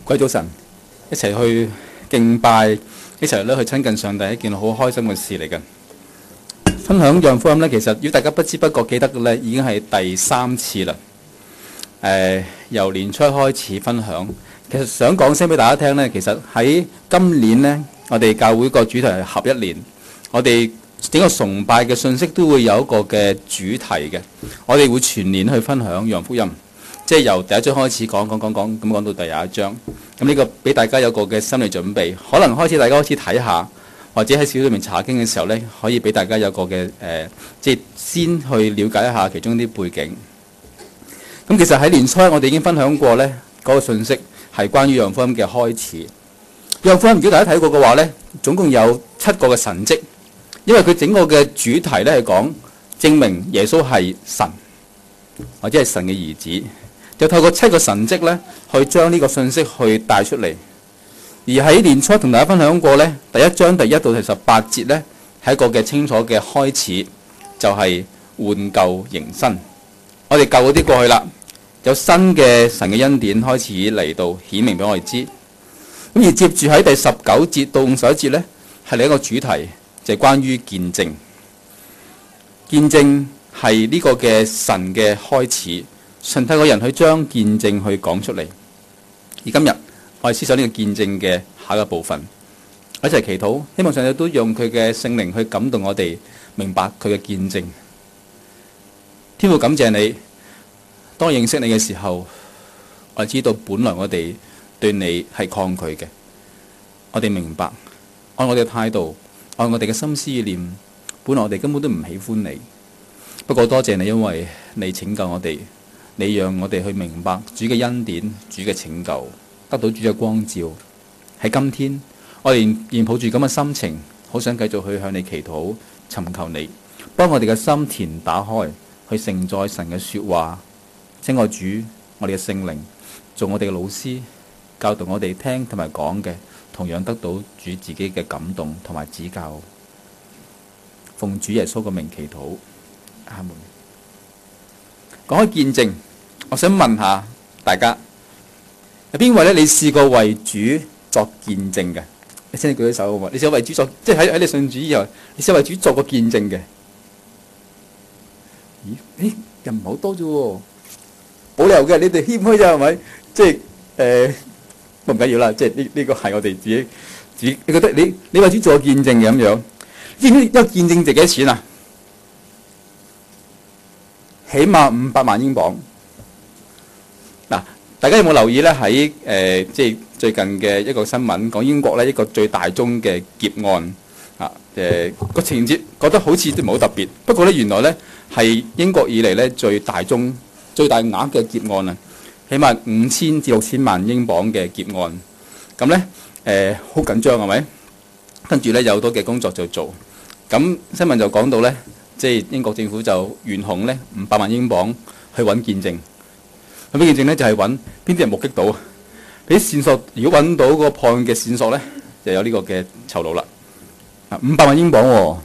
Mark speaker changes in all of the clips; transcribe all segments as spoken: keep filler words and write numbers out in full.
Speaker 1: 歸早晨，一齊去敬拜，一齊咧去親近上帝，係一件好開心嘅事嚟嘅。分享約翰福音咧，其實如果大家不知不覺記得嘅咧，已經係第三次啦。誒、呃，由年初開始分享，其實想講聲俾大家聽咧，其實喺今年咧，我哋教會個主題係合一年，我哋整個崇拜嘅信息都會有一個嘅主題嘅，我哋會全年去分享約翰福音。即係由第一章開始講講講講，咁講到第廿一章。咁呢個俾大家有個嘅心理準備，可能開始大家開始睇下，或者喺小組裏面查經嘅時候呢，可以俾大家有個嘅誒、呃，即係先去了解一下其中啲背景。咁其實喺年初我哋已經分享過呢嗰、那個信息係關於約翰福音嘅開始。約翰福音如果大家睇過嘅話呢，總共有七個嘅神蹟，因為佢整個嘅主題呢係講證明耶穌係神，或者係神嘅兒子。就透過七個神蹟咧，去將呢個信息去帶出嚟。而喺年初同大家分享過咧，第一章第一到第十八節咧，係一個嘅清楚嘅開始，就係、是、換舊迎新。我哋舊嗰啲過去啦，有新嘅神嘅恩典開始嚟到顯明俾我哋知。咁而接住喺第十九節到五十一節咧，係另一個主題，就係、是、關於見證。見證係呢個嘅神嘅開始。神透過人去將見證去講出嚟，而今日我哋思想呢個見證嘅下一個部分，一齊祈禱，希望上帝都用佢嘅聖靈去感動我哋，明白佢嘅見證。天父，感謝你，當我認識你嘅時候，我知道本來我哋對你係抗拒嘅，我哋明白，按我哋嘅態度，按我哋嘅心思意念，本來我哋根本都唔喜歡你。不過多謝你，因為你拯救我哋。你讓我哋去明白主嘅恩典、主嘅拯救，得到主嘅光照。喺今天，我哋仍然抱住咁嘅心情，好想繼續去向你祈禱、尋求你，幫我哋嘅心田打開，去承載神嘅說話。請我主，我哋嘅聖靈做我哋嘅老師，教導我哋聽同埋講嘅，同樣得到主自己嘅感動同埋指教。奉主耶穌嘅名祈禱，阿門。講開見證，我想問下大家，有邊位咧？你試過為主作見證嘅？你請你舉起手好嘛？你試過為主作，即係喺喺你信主以後，你試過為主作過見證嘅？咦？誒，人唔係好多啫喎，保留嘅，你哋謙虛咋係咪？即係誒，都唔緊要啦。即係呢呢個係我哋自己自己。你覺得你你為主做過見證嘅咁樣，知唔知一個見證值幾多錢啊？起碼五百萬英鎊。嗱，大家有冇留意咧？喺誒，即係最近嘅一個新聞，講英國咧一個最大宗嘅劫案啊。誒，個情節覺得好似都唔係好特別，不過咧原來咧係英國以嚟咧最大宗、最大額嘅劫案啊，起碼五千至六千萬英鎊嘅劫案。咁咧誒好緊張係咪？跟住咧有好多嘅工作就做。咁新聞就講到咧。即係英國政府就懸紅咧五百萬英鎊去揾見證，咁啲見證咧就係揾邊啲人目擊到，俾線索。如果揾到嗰個破案嘅線索咧，就有呢個嘅酬勞啦。啊，五百萬英鎊喎、哦！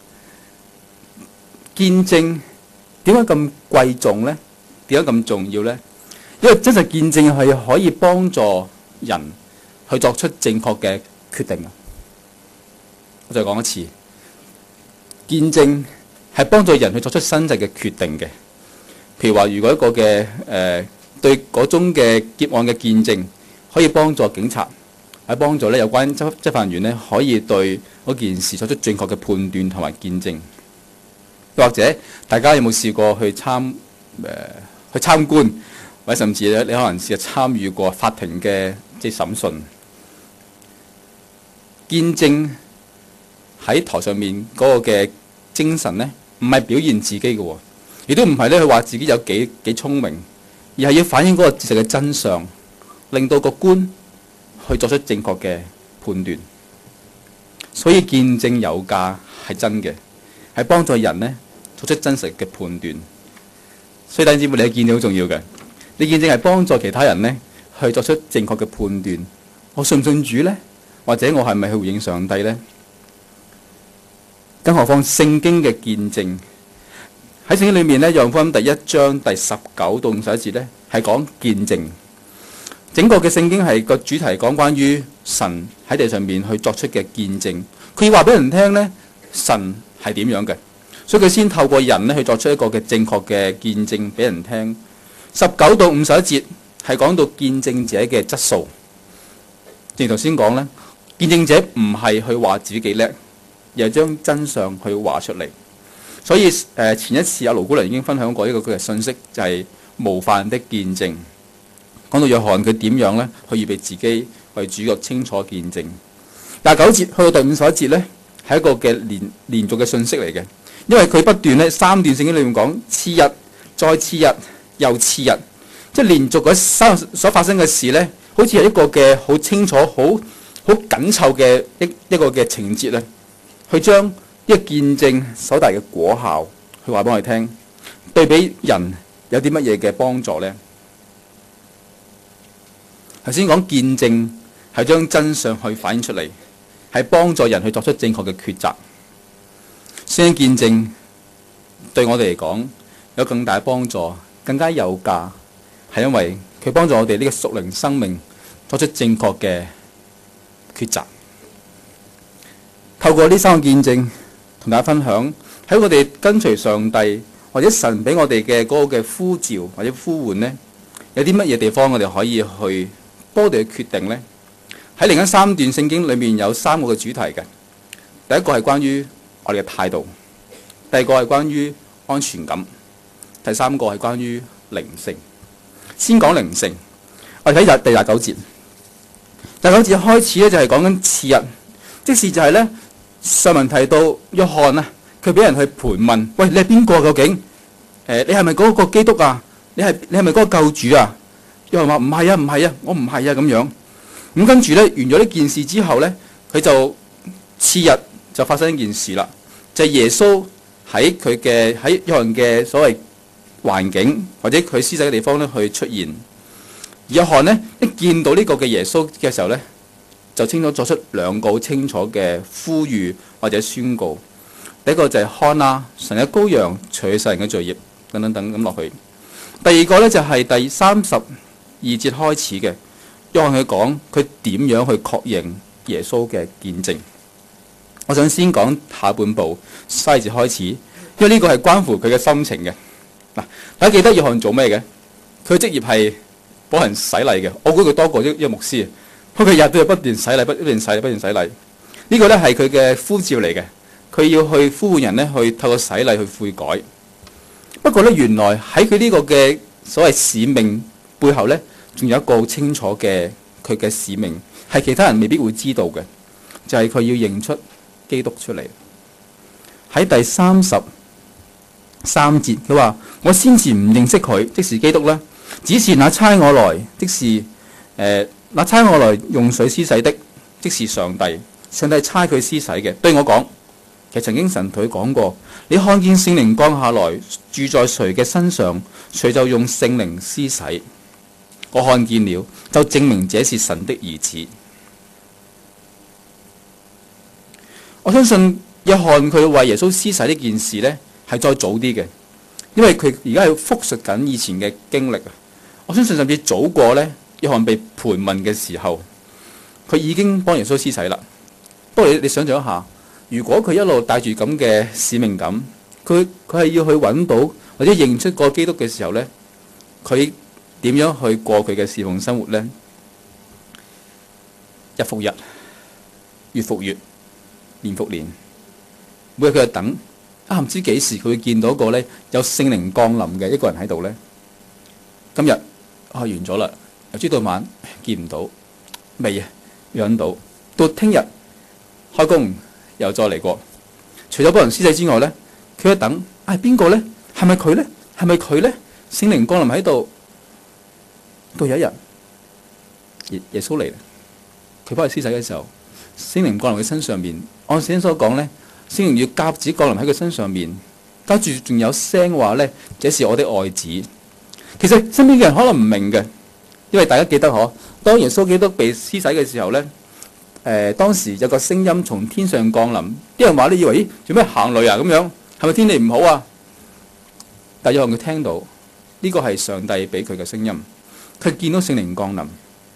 Speaker 1: 見證點解咁貴重咧？點解咁重要咧？因為真實見證係可以幫助人去作出正確嘅決定啊！我再講一次，見證係幫助人去作出真實嘅決定嘅。譬如話，如果一個嘅誒、呃、對嗰宗嘅劫案嘅見證，可以幫助警察，係幫助咧有關執執法人員咧，可以對嗰件事作出正確嘅判斷同埋見證。又或者，大家有冇試過去參誒、呃、去參觀，或者甚至咧你可能試下參與過法庭嘅即係審訊？見證喺台上面嗰個嘅精神咧，唔係表現自己嘅、哦，亦都唔係咧佢話自己有幾幾聰明，而係要反映嗰個事實嘅真相，令到個官去作出正確嘅判斷。所以見證有價係真嘅，係幫助人咧作出真實嘅判斷。所以弟兄姊妹，你嘅見證好重要嘅。你見證係幫助其他人咧去作出正確嘅判斷。我信唔信主咧？或者我係咪去回應上帝咧？更何況聖經嘅見證，喺聖經裏面咧，約翰福音第一章第十九到五十一節咧，係講見證。 整個嘅聖經係個主題講關於神喺地上面去作出嘅見證，佢要話俾人聽呢，神係點樣嘅，所以佢先透過人呢去作出一個嘅正確嘅見證俾人聽。十九到五十一節係講到見證者嘅質素。正如頭先講呢，見證者唔係去話自己幾叻，而係將真相去話出嚟。所以誒，前一次阿盧姑娘已經分享過一個佢嘅信息，就係模範的見證。講到約翰佢點樣呢？去預備自己為主角清楚見證。廿九節去到第五十一節呢，係一個嘅連連續嘅信息嚟嘅，因為佢不斷呢三段聖經裏面講次日再次日又次日，即係連續嗰三所發生嘅事呢，好似係一個嘅好清楚、好好緊湊嘅一一個嘅情節咧，去將一個見證所帶嘅果效去話俾我哋聽，對比人有啲乜嘢嘅幫助呢？頭先講見證係將真相去反映出嚟，係幫助人去作出正確嘅抉擇。聖經見證對我哋嚟講有更大幫助，更加有價，係因為佢幫助我哋呢個屬靈生命作出正確嘅抉擇。透過呢三個見證同大家分享，喺我哋跟隨上帝或者神俾我哋嘅嗰個嘅呼召或者呼喚呢，有啲乜嘢地方我哋可以去幫我哋去決定呢？喺另一三段聖經裏面有三個嘅主題嘅。第一個係關於我哋嘅態度，第二個係關於安全感，第三個係關於靈性。先講靈性，我哋睇第廿九節。第九節開始咧就係講緊次日，即是就係咧上文提到約翰啊，佢俾人去盤問，喂，你係邊個究竟？誒、呃，你係咪嗰個基督啊？你係你係咪嗰個救主啊？約翰話唔係啊，唔係啊，我唔係啊咁樣。咁跟住咧完咗呢件事之後咧，佢就次日就發生一件事啦，就係、是、耶穌喺佢嘅喺約翰嘅所謂環境或者佢施洗嘅地方咧去出現。約翰呢，一見到呢個嘅耶穌嘅時候呢，就清楚作出兩個好清楚嘅呼籲或者宣告。第一個就係看啊，神嘅羔羊除去世人嘅罪孽，等等等咁落去。第二個呢，就係、是、第三十二節開始嘅，約翰佢講佢點樣去確認耶穌嘅見證。我想先講下半部三節開始，因為呢個係關乎佢嘅心情嘅。嗱，大家記得約翰做咩嘅？佢嘅職業係幫人洗禮嘅，我估佢多過一一個牧師，佢日日都要不斷洗禮，不斷洗禮，不斷洗禮。呢個咧係佢嘅呼召嚟嘅，佢要去呼喚人咧去透過洗禮去悔改。不過咧，原來喺佢呢個嘅所謂使命背後咧，仲有一個好清楚嘅佢嘅使命，係其他人未必會知道嘅，就係佢要認出基督出嚟。喺第三十三節，佢話：我先前唔認識佢，即是基督啦。只是那差我來，即是誒、呃、那差我來用水施洗的，即是上帝。上帝差佢施洗嘅，對我講，其實曾經神同佢講過：你看見聖靈降下來住在誰嘅身上，誰就用聖靈施洗。我看見了，就證明這是神的兒子。我相信約翰佢為耶穌施洗呢件事呢，係再早啲嘅，因為佢而家係複述緊以前嘅經歷啊。我相信甚至早過呢，約翰被盤問嘅時候，佢已經幫耶穌施洗啦。不過你你想象一下，如果佢一路帶住咁嘅使命感，佢佢係要去揾到或者認出個基督嘅時候呢，佢點樣去過佢嘅侍奉生活呢？日復日，月復月，年復年，每日佢就等啊，唔知幾時佢會見到一個呢有聖靈降臨嘅一個人喺度呢。今日開完咗啦，由朝到晚見唔到，未啊，揾到，到聽日開工又再嚟過。除咗幫人施洗之外呢，佢一等，啊，係邊個呢？係咪佢呢？係咪佢呢？聖靈降臨喺度，到有一日耶耶穌嚟啦，佢幫佢施洗嘅時候，聖靈降臨佢身上面。按聖經所講呢，聖靈要鴿子降臨喺佢身上面，跟住仲有聲話呢：「這是我的愛子。」其實身邊嘅人可能唔明嘅，因為大家記得嗬，當耶穌基督被施洗嘅時候呢，誒、呃、當時有個聲音從天上降臨，啲人話你以為咦做咩行雷啊咁樣，係咪天氣唔好啊？但係約翰佢聽到呢、這個係上帝俾佢嘅聲音，佢見到聖靈降臨，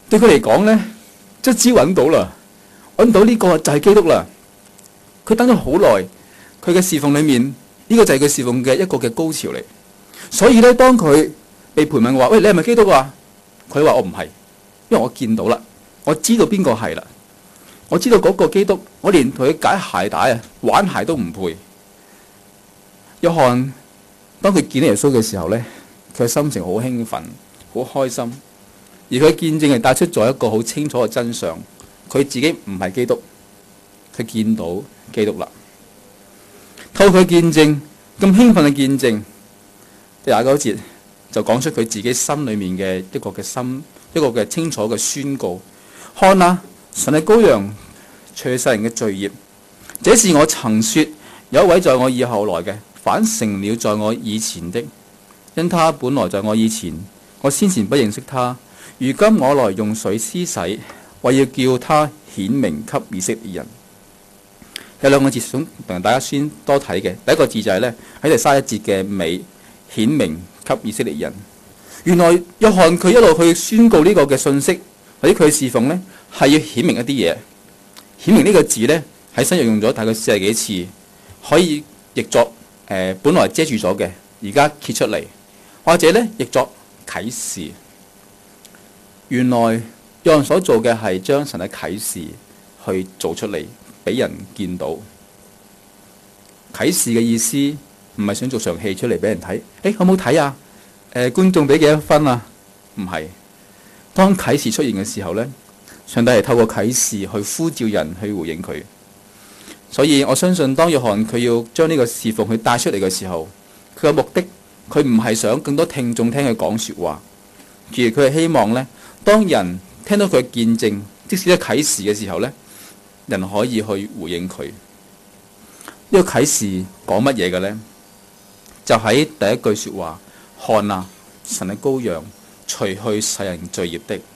Speaker 1: 對佢嚟講咧，即係揾到啦，揾到呢個就係基督啦。佢等咗好耐，佢嘅侍奉裏面呢、這個就係佢侍奉嘅一個嘅高潮嚟。所以咧，當佢被盤問話，喂，你係咪基督啊？佢話我唔係，因為我見到啦，我知道邊個係啦，我知道嗰個基督，我連同佢解鞋帶啊、玩鞋都唔配。約翰當佢見到耶穌嘅時候咧，佢嘅心情好興奮，好開心。而佢見證係帶出咗一個好清楚嘅真相，佢自己唔係基督，佢見到基督啦。透過佢見證咁興奮嘅見證，第廿九節就講出佢自己心裏面嘅一個嘅心，一個嘅清楚嘅宣告。看啊，神係羔羊，除去世人嘅罪孽。這是我曾說，有一位在我以後來嘅，反成了在我以前的，因他本來在我以前，我先前不認識他。如今我來用水施洗，為要叫他顯明給以色列人。有兩個字想同大家先多睇嘅，第一個字就係咧喺第三一節嘅尾，顯明給以色列人。原來約翰佢一路去宣告呢個嘅信息，或者佢侍奉咧係要顯明一啲嘢。顯明呢個字咧喺新約用咗大概四十幾次，可以譯作誒、呃、本來遮住咗嘅，而家揭出嚟，或者咧譯作啟示。原來約翰所做嘅係將神嘅啟示去做出嚟，俾人見到。啟示嘅意思唔係想做場戲出嚟俾人睇，誒好唔好睇啊？誒、呃、觀眾俾幾多分啊？唔係。當啟示出現嘅時候咧，上帝係透過啟示去呼召人去回應佢。所以我相信當約翰佢要將呢個侍奉去帶出嚟嘅時候，佢嘅目的佢唔係想更多聽眾聽佢講說話，而佢係希望咧，當人聽到佢嘅見證，即使係啟示嘅時候咧，人可以去回應佢。呢個啟示講乜嘢嘅咧？就喺第一句說話，看啊，神嘅羔羊，除去世人罪孽的。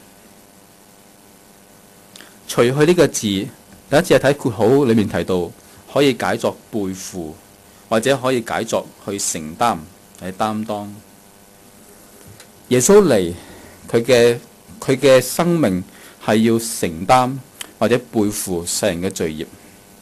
Speaker 1: 除去呢個字，第一次係睇括號裏面提到，可以解作背負，或者可以解作去承擔，係擔當。耶穌嚟，佢嘅佢嘅生命係要承擔或者背負世人嘅罪孽。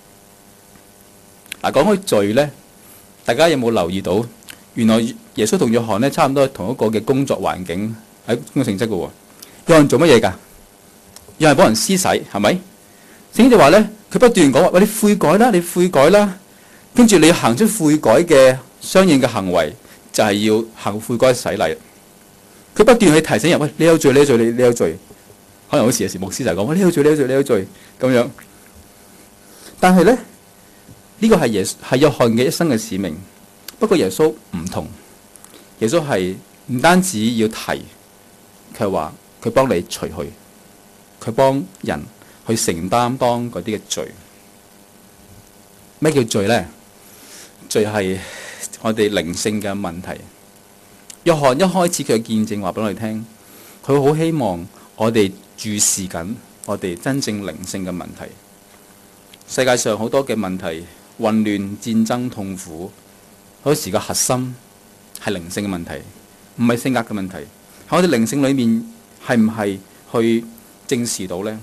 Speaker 1: 嗱，講開罪呢，大家有冇留意到？原來耶穌同約翰呢差唔多同一個嘅工作環境喺工作性質嘅喎。約翰做乜嘢㗎？約翰幫人施洗，係咪？聖經就話呢，佢不斷講話：喂，你悔改啦，你悔改啦。跟住你要行出悔改嘅相應嘅行為，就係要行悔改洗禮。佢不斷去提醒人：喂，你有罪，你有罪，你你有罪。可能有時有時牧師就講：喂，你有罪，你有罪，你有罪咁樣。但係咧，呢個係耶係約翰嘅一生嘅使命。不過耶穌唔同，耶穌係唔單止要提，佢係話佢幫你除去，佢幫人去承擔當嗰啲嘅罪。咩叫罪咧？罪係我哋靈性嘅問題。約翰一開始佢嘅見證話俾我哋聽，佢好希望我哋注視緊我哋真正靈性嘅問題。世界上好多嘅問題，混亂、戰爭、痛苦，好多時個核心係靈性嘅問題，唔係性格嘅問題。喺我哋靈性裏面，係唔係去正視到呢？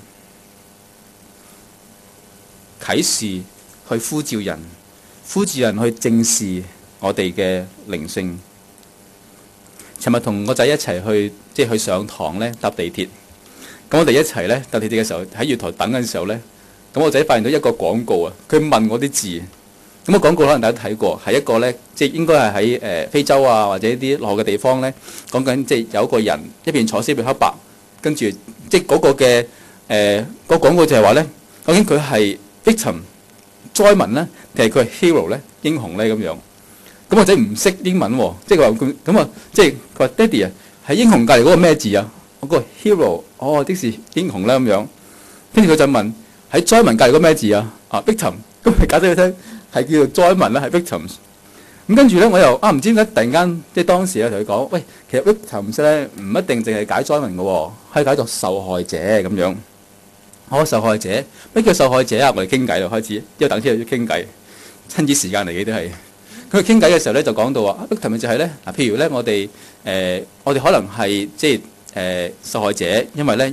Speaker 1: 啟示去呼召人，呼召人去正視我哋嘅靈性。尋日同個仔一齊去，即係去上堂咧，搭地鐵。咁我哋一齊咧搭地鐵嘅時候，喺月台等嘅時候咧，咁我仔發現到一個廣告啊，佢問我啲字。咁個廣告可能大家睇過，係一個咧，即係應該係喺誒非洲啊，或者啲落後嘅地方咧，講緊即係有一個人一邊坐一邊黑白，跟住即係嗰個嘅誒、呃嗰個廣告就係話咧，究竟佢係 victim 災民咧，定係佢係 hero 咧，英雄咧咁樣。咁我仔唔識英文喎，即係話佢咁啊，即係佢話爹哋啊，喺英雄隔離嗰個咩字啊？我、嗰個 hero，哦，即是英雄啦咁樣。跟住佢就問喺災民隔離嗰個咩字啊？啊 victim，咁佢解釋佢聽係叫做災民啦，係 victims。咁跟住咧，我又啊唔知點解突然間即係當時啊同佢講，喂，其實 victims 咧唔一定淨係解災民嘅喎，可以解作受害者咁樣。我、哦、受害者咩叫受害者啊？我哋傾偈啦，開始，因為等先要傾偈，親子時間嚟嘅都係。佢傾偈嘅時候咧，就講到話，victim就係咧嗱，譬如咧，我哋誒、呃，我哋可能係即係誒受害者，因為咧，譬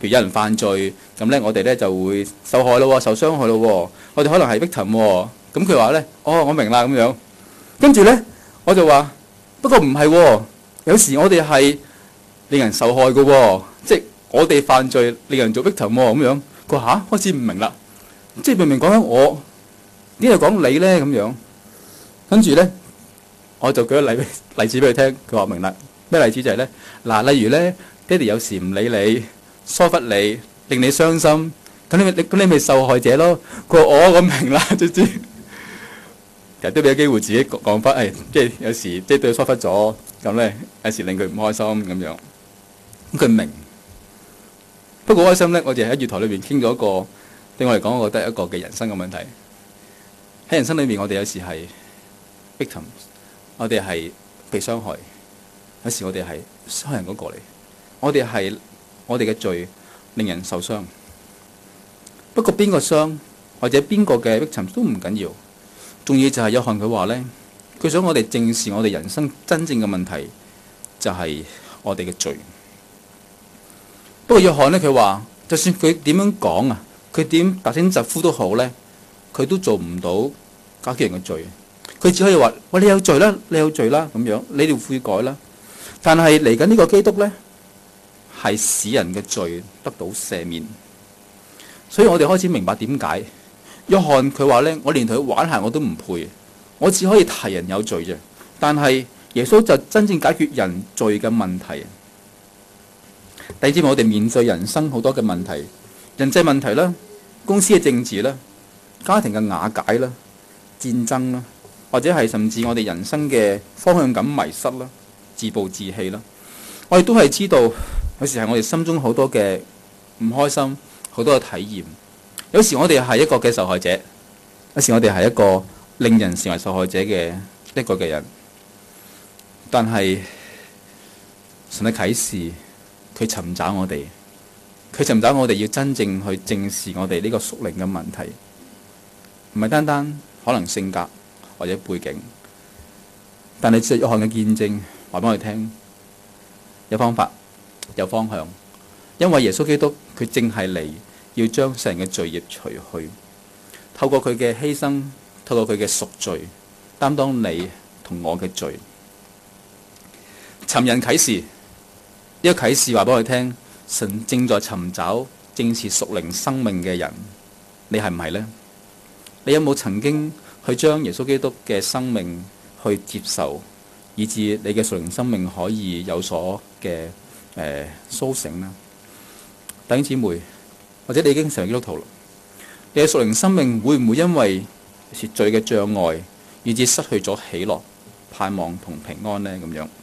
Speaker 1: 如有人犯罪，咁咧我哋咧就會受害咯，受傷害咯，我哋可能係 victim 喎。咁佢話咧，哦，我明啦咁樣。跟住咧，我就話，不過唔係喎，有時我哋係令人受害嘅喎，即係我哋犯罪令人做 victim 喎咁樣。佢話嚇，開始唔明啦，即係明明講緊我，點解講你咧咁樣？跟住咧，我就舉個例例子俾佢聽。佢話明啦，咩例子就係咧嗱，例如咧，爹哋有時唔理你，疏忽你，令你傷心，咁你咪咁你咪受害者咯。佢話我咁明啦，總之其實都俾個機會自己講翻，誒，即係有時即係對佢疏忽咗，咁咧有時令佢唔開心咁樣。咁佢明，不過開心咧，我哋喺月台裏邊傾咗一個對我嚟講，我覺得一個嘅人生嘅問題。喺人生裏面，我哋有時係 victim， 我哋係被傷害，有時我哋係傷害人嗰個嚟，我哋係我哋嘅罪令人受傷。不過邊個傷或者邊個嘅 victim 都唔緊要，重要就係約翰佢話呢，佢想我哋正視我哋人生真正嘅問題，就係我哋嘅罪。不過約翰呢，佢話就算佢點樣講啊，佢點大聲疾呼都好呢，佢都做唔到解決人嘅罪。佢只可以話：喂，你有罪啦，你有罪啦，咁樣你要悔改啦。但係嚟緊呢個基督呢，係使人嘅罪得到赦免。所以我哋開始明白點解約翰佢話呢，我連同佢玩下我都唔配，我只可以提人有罪啫。但係耶穌就真正解決人罪嘅問題。第二節我哋面對人生好多嘅問題，人際問題啦，公司嘅政治啦，家庭嘅瓦解啦，戰爭啦，或者係甚至我哋人生嘅方向感迷失啦，自暴自棄啦，我哋都係知道有時係我哋心中好多嘅唔開心，好多嘅體驗。有時我哋係一個嘅受害者，有時我哋係一個令人成為受害者嘅一個嘅人。但係神嘅啟示，佢尋找我哋，佢尋找我哋要真正去正視我哋呢個屬靈嘅問題，唔係單單可能性格或者背景。但係約翰嘅見證話俾我哋聽，有方法，有方向，因為耶穌基督佢正係嚟要將世人嘅罪孽除去，透過佢嘅犧牲，透過佢嘅贖罪，擔當你同我嘅罪。尋人啟示，呢個啟示話俾我哋聽，神正在尋找正是屬靈生命嘅人，你係唔係呢？你有冇曾經去將耶穌基督嘅生命去接受，以致你嘅屬靈生命可以有所嘅誒甦醒呢？弟兄姊妹，或者你已經成為基督徒啦，你嘅屬靈生命會唔會因為罪嘅障礙，以致失去咗喜樂、盼望同平安呢？咁樣，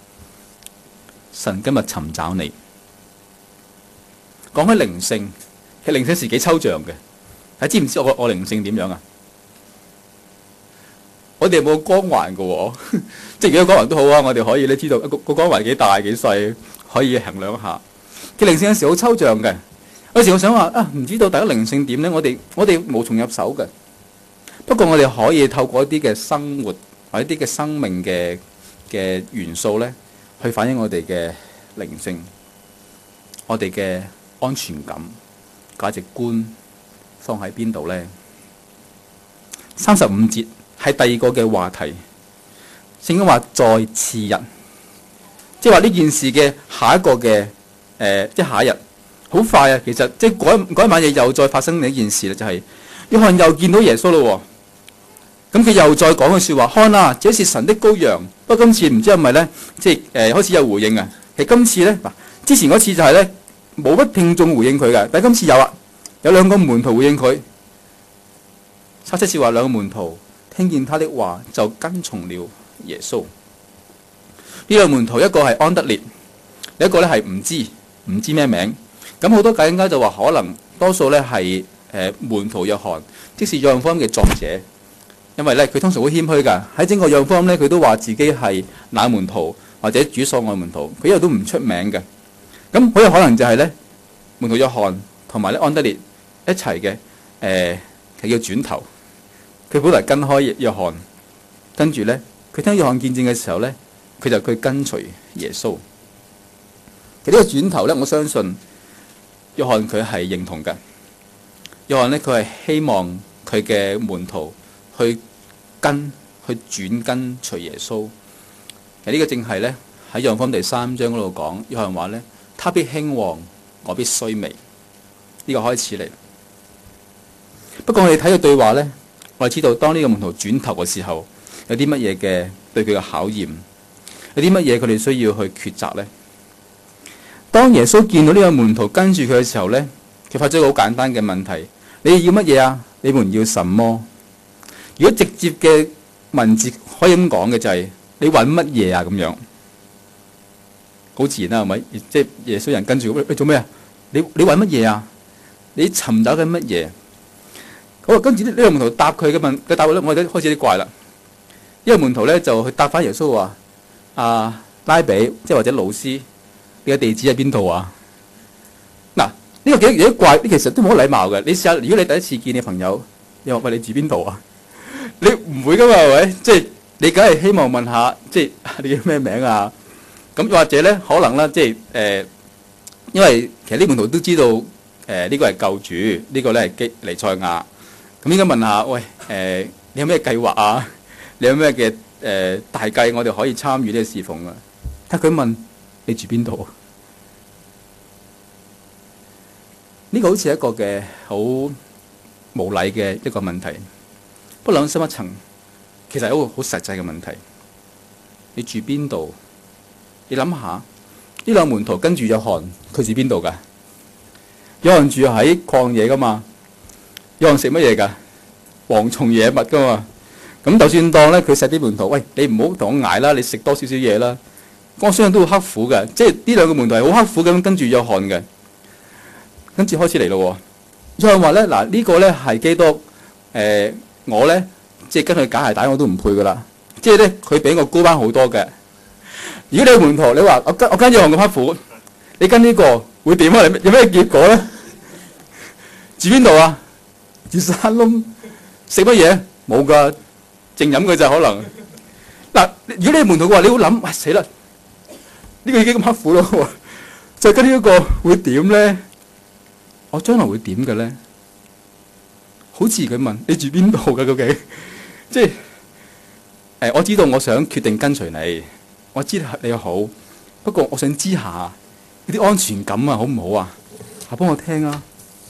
Speaker 1: 神今日尋找你。講起靈性，其實靈性是幾抽象嘅。你知唔知我我靈性點樣啊？我哋有冇光環嘅喎？即係如果光環都好啊，我哋可以咧知道個個光環幾大幾細，可以衡量下。其實靈性有時好抽象嘅。有時我想話啊，唔知道大家靈性點咧？我哋我哋無從入手嘅。不過我哋可以透過一啲嘅生活或者一啲嘅生命嘅嘅元素咧，去反映我哋嘅靈性，我哋嘅安全感、價值觀放喺邊度咧？三十五節係第二個嘅話題，聖經話在次日，即係話呢件事嘅下一個嘅誒、呃，即係下一日，好快啊！其實即係嗰一嗰一晚嘢又再發生另一件事啦，就係、是、約翰又見到耶穌咯。咁佢又再講句説話，看啊，這是神的羔羊。不過今次唔知係咪咧，即係誒、呃、開始有回應啊。其實今次咧嗱，之前嗰次就係咧冇乜聽眾回應佢嘅，但係今次有啊，有兩個門徒回應佢。七七節話兩個門徒聽見他的話就跟從了耶穌。呢兩個門徒一個係安德烈，一個咧係唔知唔知咩名。咁好多解經家就話可能多數咧係誒門徒約翰，即是約翰福音嘅作者。因為咧，佢通常好謙虛㗎，喺整個約翰福音咧，佢都話自己係那門徒或者主所愛門徒，佢一路都唔出名嘅。咁好有可能就係咧門徒約翰同埋咧安德烈一齊嘅，誒、呃，係叫轉頭。佢本來跟開約翰，跟住咧佢聽約翰見證嘅時候咧，佢就佢跟隨耶穌。其實呢個轉頭咧，我相信約翰佢係認同嘅。約翰呢，佢係希望佢嘅門徒去跟去轉跟隨耶穌。其實呢個正係呢，喺約翰福音第三章嗰度講，約翰話呢，他必興旺，我必衰微。呢個開始嚟。不過我哋睇嘅對話呢，我哋知道當呢個門徒轉頭嘅時候，有啲乜嘢嘅對佢嘅考驗，有啲乜嘢佢哋需要去抉擇呢？當耶穌見到呢個門徒跟住佢嘅時候呢，佢發咗一個好簡單嘅問題：你要乜嘢啊？你們要什麼？如果直接嘅文字可以咁講嘅就係、是、你揾乜嘢啊？咁樣好自然啦，係咪？即係耶穌人跟住你做咩啊？你你揾乜嘢啊？你尋找緊乜嘢？好，跟住呢呢個門徒答佢嘅問嘅答案咧，我哋開始有啲怪啦。呢個門徒咧就去答翻耶穌話：啊，拉比，即係或者老師。你嘅地址喺邊度啊？嗱，呢個幾幾怪，呢其實都冇禮貌嘅。你試下，如果你第一次見你朋友，你話喂，你住邊度啊？你唔會噶嘛，係咪？即係你梗係希望問下，即係你叫咩名啊？咁或者咧，可能啦，即係誒，因為其實呢門徒都知道誒呢個係救主，呢個咧係基彌賽亞。咁應該問下，喂誒，你有咩計劃啊？你有咩嘅誒大計，我哋可以參與呢個侍奉啊？睇佢問你住邊度？呢個好似一個嘅好無禮嘅一個問題，不過諗深一層，其實係一個好實際嘅問題。你住邊度？你諗下，呢兩門徒跟住約翰，佢住邊度㗎？約翰住喺曠野㗎嘛？約翰食乜嘢㗎？蝗蟲野物㗎嘛？咁就算當咧，佢錫啲門徒，喂，你唔好同我捱啦，你食多少少嘢啦。我相信都好刻苦嘅，即係呢兩個門徒係好刻苦咁跟住約翰嘅。跟住開始嚟咯，約翰話咧，嗱、這個、呢個咧係基督，誒、呃、我咧即係跟佢解鞋帶我都唔配噶啦，即係咧佢比我高翻好多嘅。如果你係門徒，你話我跟我跟約翰咁刻苦，你跟呢個會點啊？有咩結果咧？住邊度啊？住山窿，食乜嘢？冇噶，淨飲嘅就可能。嗱，如果你係門徒嘅話，你會諗，喂死啦！呢、這個已經咁刻苦咯，再跟呢一個會點咧？我將來會點嘅咧？好似佢問你住邊度嘅究竟？即係誒、呃，我知道我想決定跟隨你，我知道你好，不過我想知下啲安全感啊，好唔好啊？下幫我聽啊！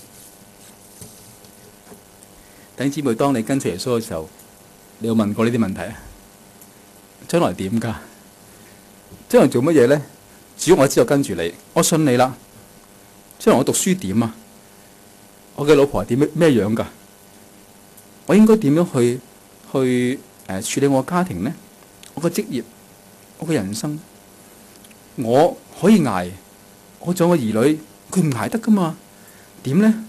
Speaker 1: 弟兄姊妹，當你跟隨耶穌嘅時候，你有問過呢啲問題啊？將來點㗎？將來做乜嘢咧？只要我知道跟住你，我信你啦。將來我讀書點啊？我嘅老婆係點咩樣㗎？我應該點樣去去誒、呃、處理我嘅家庭呢？我嘅職業，我嘅人生，我可以捱，我仲有個兒女，佢唔捱得㗎嘛？點呢？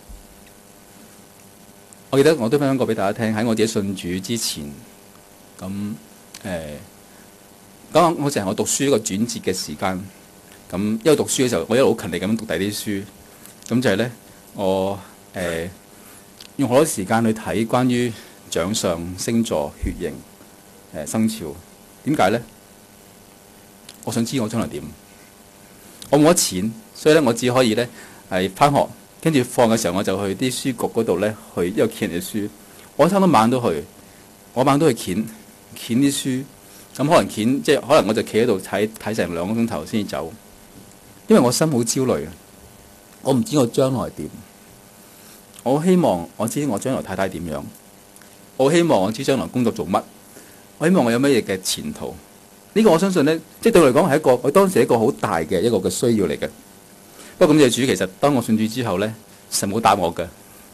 Speaker 1: 我記得我都分享過俾大家聽，喺我自己信主之前，咁誒，咁我成日我讀書一個轉折嘅時間，咁因為讀書嘅時候，我一路好勤力咁讀第啲書，咁就係咧。我誒、呃、用好多時間去睇關於掌相、星座、血型、誒、呃、生肖，點解咧？我想知我將來點。我冇乜錢，所以咧我只可以咧係返學，跟住放嘅時候我就去啲書局嗰度咧去一路揀人哋書。我差唔多晚都去，我晚都去揀揀啲書。咁可能揀即係可能我就企喺度睇睇成兩個鐘頭先至走，因為我心好焦慮。我唔知我將來點，我希望我知我將來太太點樣，我希望我知將來工作做乜，我希望我有乜嘢嘅前途。呢、這個我相信呢，即係對我嚟講係一個我當時係一個好大嘅一個嘅需要嚟嘅。不過感謝主，其實當我信主之後呢，神冇答我嘅，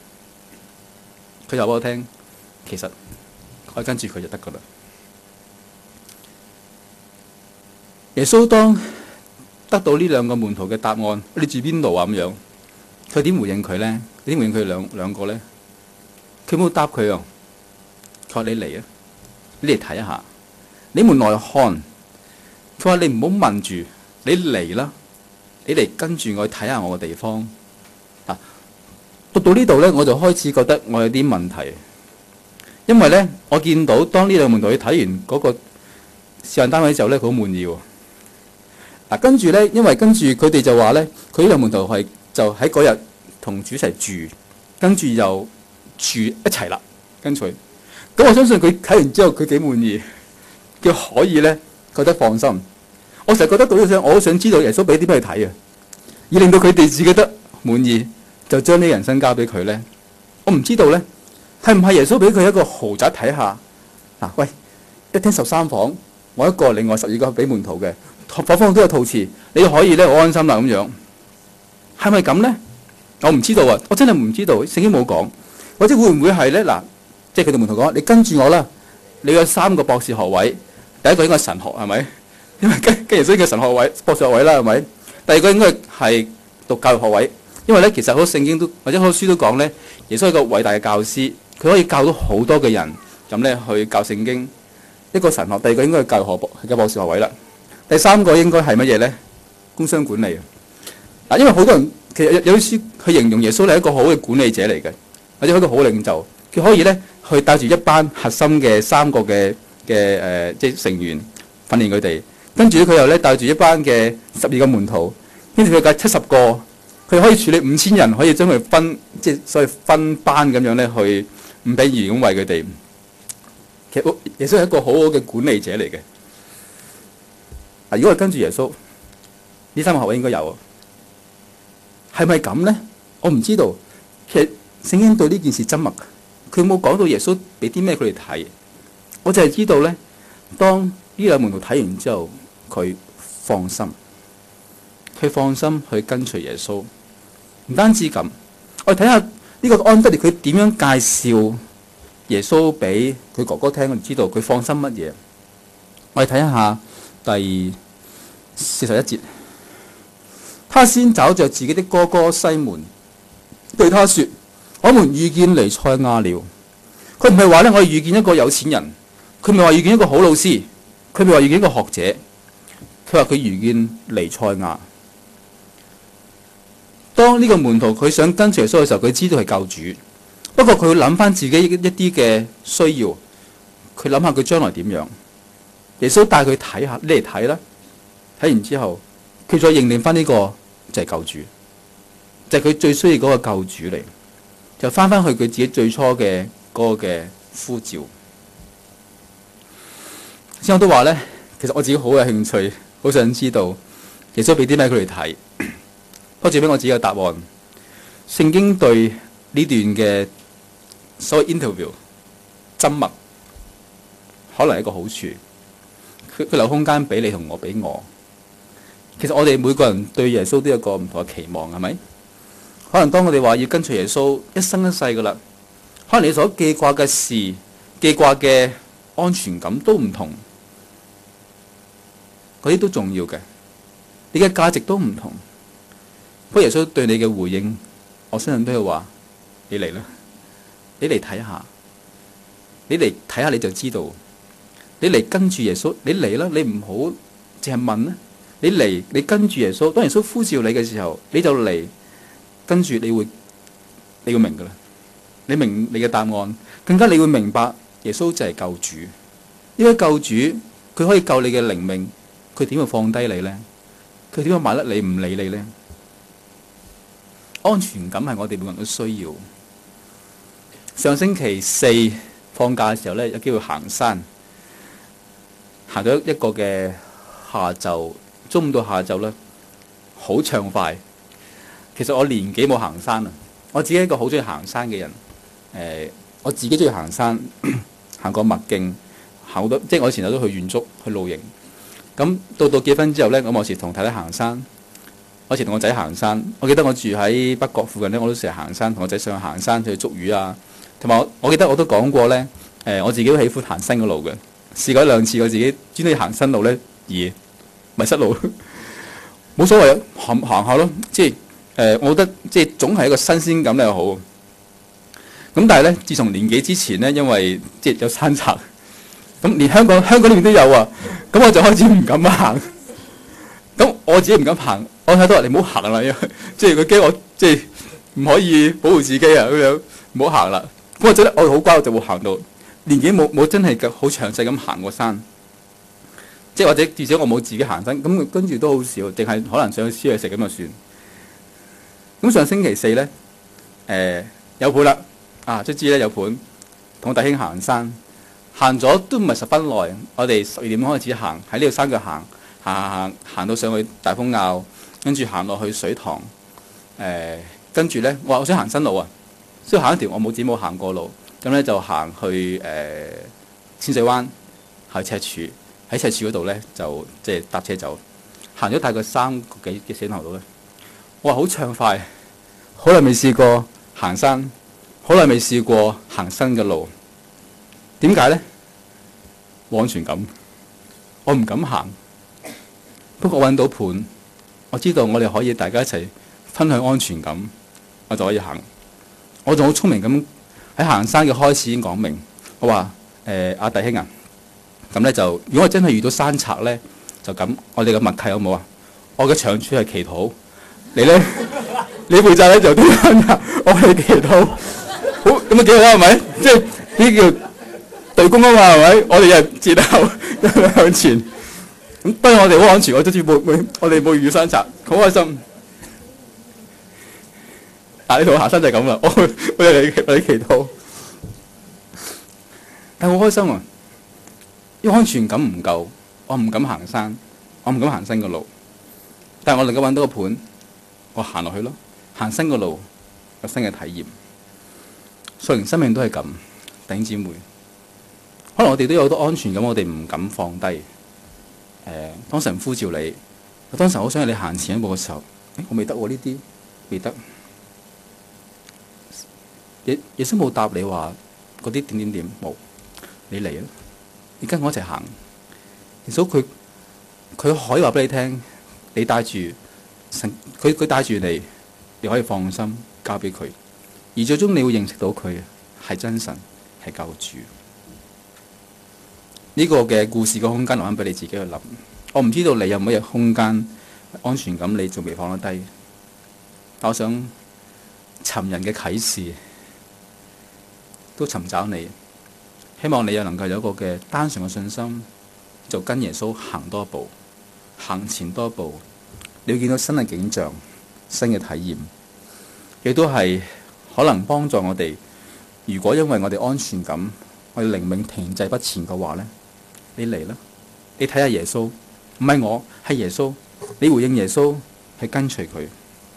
Speaker 1: 佢就話俾我聽，其實我跟住佢就得噶啦。耶穌當得到呢兩個門徒嘅答案，你住邊度啊？咁樣，佢點回應佢咧？點回應佢兩兩個咧？佢冇答佢啊！佢話你嚟啊！你嚟睇一下，你們來看。佢話你唔好問住，你嚟啦！你嚟跟住我去睇下我嘅地方。啊，讀到呢度咧，我就開始覺得我有啲問題，因為咧，我見到當呢兩個門徒去睇完嗰個試驗單位之後咧，佢好滿意喎。嗱、啊，跟住咧，因為跟住佢哋就話咧，佢呢兩門徒係就喺嗰日同主一齊住，跟住又住一齊啦，跟隨。咁我相信佢睇完之後，佢幾滿意，佢可以咧覺得放心。我成日覺得到想，我好想知道耶穌俾啲咩佢睇啊，而令到佢哋自己覺得滿意，就將呢人生交俾佢咧。我唔知道咧，係唔係耶穌俾佢一個豪宅睇下？嗱、啊，喂，一廳十三房，我一個，另外十二個俾門徒嘅，房房都有套廁，你可以咧好安心啦咁樣，係咪咁咧？我唔知道啊，我真係唔知道，聖經冇講，或者會唔會係咧？嗱，即係佢哋門徒講，你跟住我啦，你有三個博士學位，第一個應該係神學係咪？因為跟跟耶穌嘅神學位、博士學位啦係咪？第二個應該係讀教育學位，因為咧其實好多聖經都或者好多書都講咧，耶穌係一個偉大嘅教師，佢可以教到好多嘅人咁咧去教聖經。一個神學，第二個應該係教育學博嘅博士學位啦。第三個應該係乜嘢咧？工商管理啊！因為好多人其實有有啲書去形容耶穌係一個好嘅管理者嚟嘅，或者一個好領袖，佢可以咧去帶住一班核心嘅三個嘅嘅誒即係成員訓練佢哋。跟住佢又咧帶住一班嘅十二個門徒，跟住佢計七十個，佢可以處理五千人，可以將佢分即係所謂分班咁樣咧去五比二咁為佢哋。其實耶穌係一個好好嘅管理者嚟嘅。啊，如果係跟住耶穌，呢三個學位應該有啊，係咪咁咧？我唔知道。其實聖經對呢件事緘默，佢冇講到耶穌俾啲咩佢哋睇。我就係知道咧，當呢兩門徒睇完之後，佢放心，佢放心去跟隨耶穌。唔單止咁，我哋睇下呢個安德烈佢點樣介紹耶穌俾佢哥哥聽，我哋知道佢放心乜嘢。我哋睇一下第四十一節，他先找着自己的哥哥西門，對他說：我們遇見彌賽亞了。佢唔係話咧，我哋遇見一個有錢人，佢唔係話遇見一個好老師。佢咪話遇見一個學者，佢話佢遇見彌賽亞。當呢個門徒佢想跟隨耶穌嘅時候，佢知道係救主，不過佢會諗翻自己一啲嘅需要，佢諗下佢將來點樣。耶穌帶佢睇下，你嚟睇啦。睇完之後，佢再認定翻呢個就係救主，就係佢最需要嗰個救主嚟，就翻翻去佢自己最初嘅嗰個嘅呼召。先我都話咧，其實我自己好有興趣，好想知道耶穌俾啲咩佢哋睇。不過最尾我自己嘅答案，聖經對呢段嘅所謂 interview 緘默，可能係一個好處。佢佢留空間俾你同我，俾我。其實我哋每個人對耶穌都有個唔同嘅期望，係咪？可能當我哋話要跟隨耶穌一生一世噶啦，可能你所記掛嘅事、記掛嘅安全感都唔同。嗰啲都重要嘅，你嘅價值都唔同。不過耶穌對你嘅回應，我相信都係話：你嚟啦，你嚟睇下，你嚟睇下你就知道。你嚟跟住耶穌，你嚟啦，你唔好淨係問啦。你嚟，你跟住耶穌。當耶穌呼召你嘅時候，你就嚟跟住，你會你會明噶啦。你明你嘅答案，更加你會明白耶穌就係救主。呢位救主，佢可以救你嘅靈命。佢點會放低你呢？佢點會賣甩你唔理你呢？安全感係我哋每個人都需要。上星期四放假嘅時候咧，有機會行山，行咗一個嘅下晝，中午到下晝咧，好暢快。其實我年幾冇行山啊，我自己係一個好中意行山嘅人。誒、呃，我自己中意行山，行過麥徑，行好多，即係我以前有都去遠足，去露營。咁到到結婚之後咧，我有時同太太行山，我以前同我仔行山。我記得我住喺北角附近咧，我都成日行山，同我仔上去行山去捉魚啊。同埋我，我記得我都講過咧，誒、呃，我自己都喜歡行新嘅路嘅。試過一兩次，我自己專登行新路咧，而迷失路，冇所謂啊，行行下咯。即係誒、呃，我覺得即係總係一個新鮮感咧又好。咁但係咧，自從年幾之前咧，因為即係有山賊。咁連香港香港呢邊都有啊，咁我就開始唔敢行。咁我自己唔敢行，我睇到話你唔好行啦，因為即係佢驚我即係唔可以保護自己啊，咁樣唔好行啦。咁我覺得我好乖，我就會行到年紀冇冇真係好詳細咁行過山，即係或者至少我冇自己行山。咁跟住都好少，淨係可能上去燒嘢食咁就算。 咁上星期四咧，誒、呃、有盤啦，啊，卒之咧有盤，同弟兄行山，行咗都唔係十分耐，我哋十二點開始行，喺呢個山腳行，行行行行到上去大風坳，跟住行落去水塘，誒、呃，跟住咧，我話我想行新路啊，所以行一條我冇自己冇行過路，咁咧就行去誒淺水灣，去赤柱，喺赤柱嗰度咧就即係搭車走，行咗大概三個幾嘅小時度咧，我話好暢快，好耐未試過行山，好耐未試過行新嘅路，點解咧？冇安全感，我唔敢行。不過我揾到伴，我知道我哋可以大家一齊分享安全感，我就可以行。我仲好聰明咁喺行山嘅開始已經講明，我話誒阿弟兄啊，咁咧就如果我真係遇到山賊咧，就咁我哋嘅默契好唔好啊？我嘅長處係祈禱，你咧你負責咧就啲山賊，我係祈禱，好咁啊幾好啦係咪？即係呢叫對攻啊嘛係咪？我哋又節後一路向前。咁當然我哋好安全，我都知冇冇，我哋冇遇山賊，好開心。啊！你同我行山就係咁啦，我我哋嚟嚟祈禱，但係好開心啊！因為安全感唔夠，我唔敢行山，我唔敢行新嘅路。但係我能夠揾到個伴，我行落去咯，行新嘅路，有新嘅體驗。屬靈生命都係咁，弟兄姊妹。可能我哋都有好多安全感，我哋唔敢放低。誒、呃，當神呼召你，我當時好想你行前一步嘅時候，誒，我未得喎呢啲，未得。耶耶穌冇答你話嗰啲點點點，冇，你嚟啊！你跟我一齊行。耶穌佢佢可以話俾你聽，你帶住神，佢佢帶住你，你可以放心交俾佢。而最終你會認識到佢係真神，係救主。呢個嘅故事嘅空間留翻俾你自己去諗。我唔知道你有冇一日空間安全感，你仲未放得低。但我想尋人嘅啟示都尋找你，希望你又能夠有一個嘅單純嘅信心，就跟耶穌行多一步，行前多一步，你會見到新嘅景象、新嘅體驗，亦都係可能幫助我哋。如果因為我哋安全感，我哋靈命停滯不前嘅話咧，你嚟啦！你睇下耶穌，唔係我，係耶穌。你回應耶穌，去跟隨佢。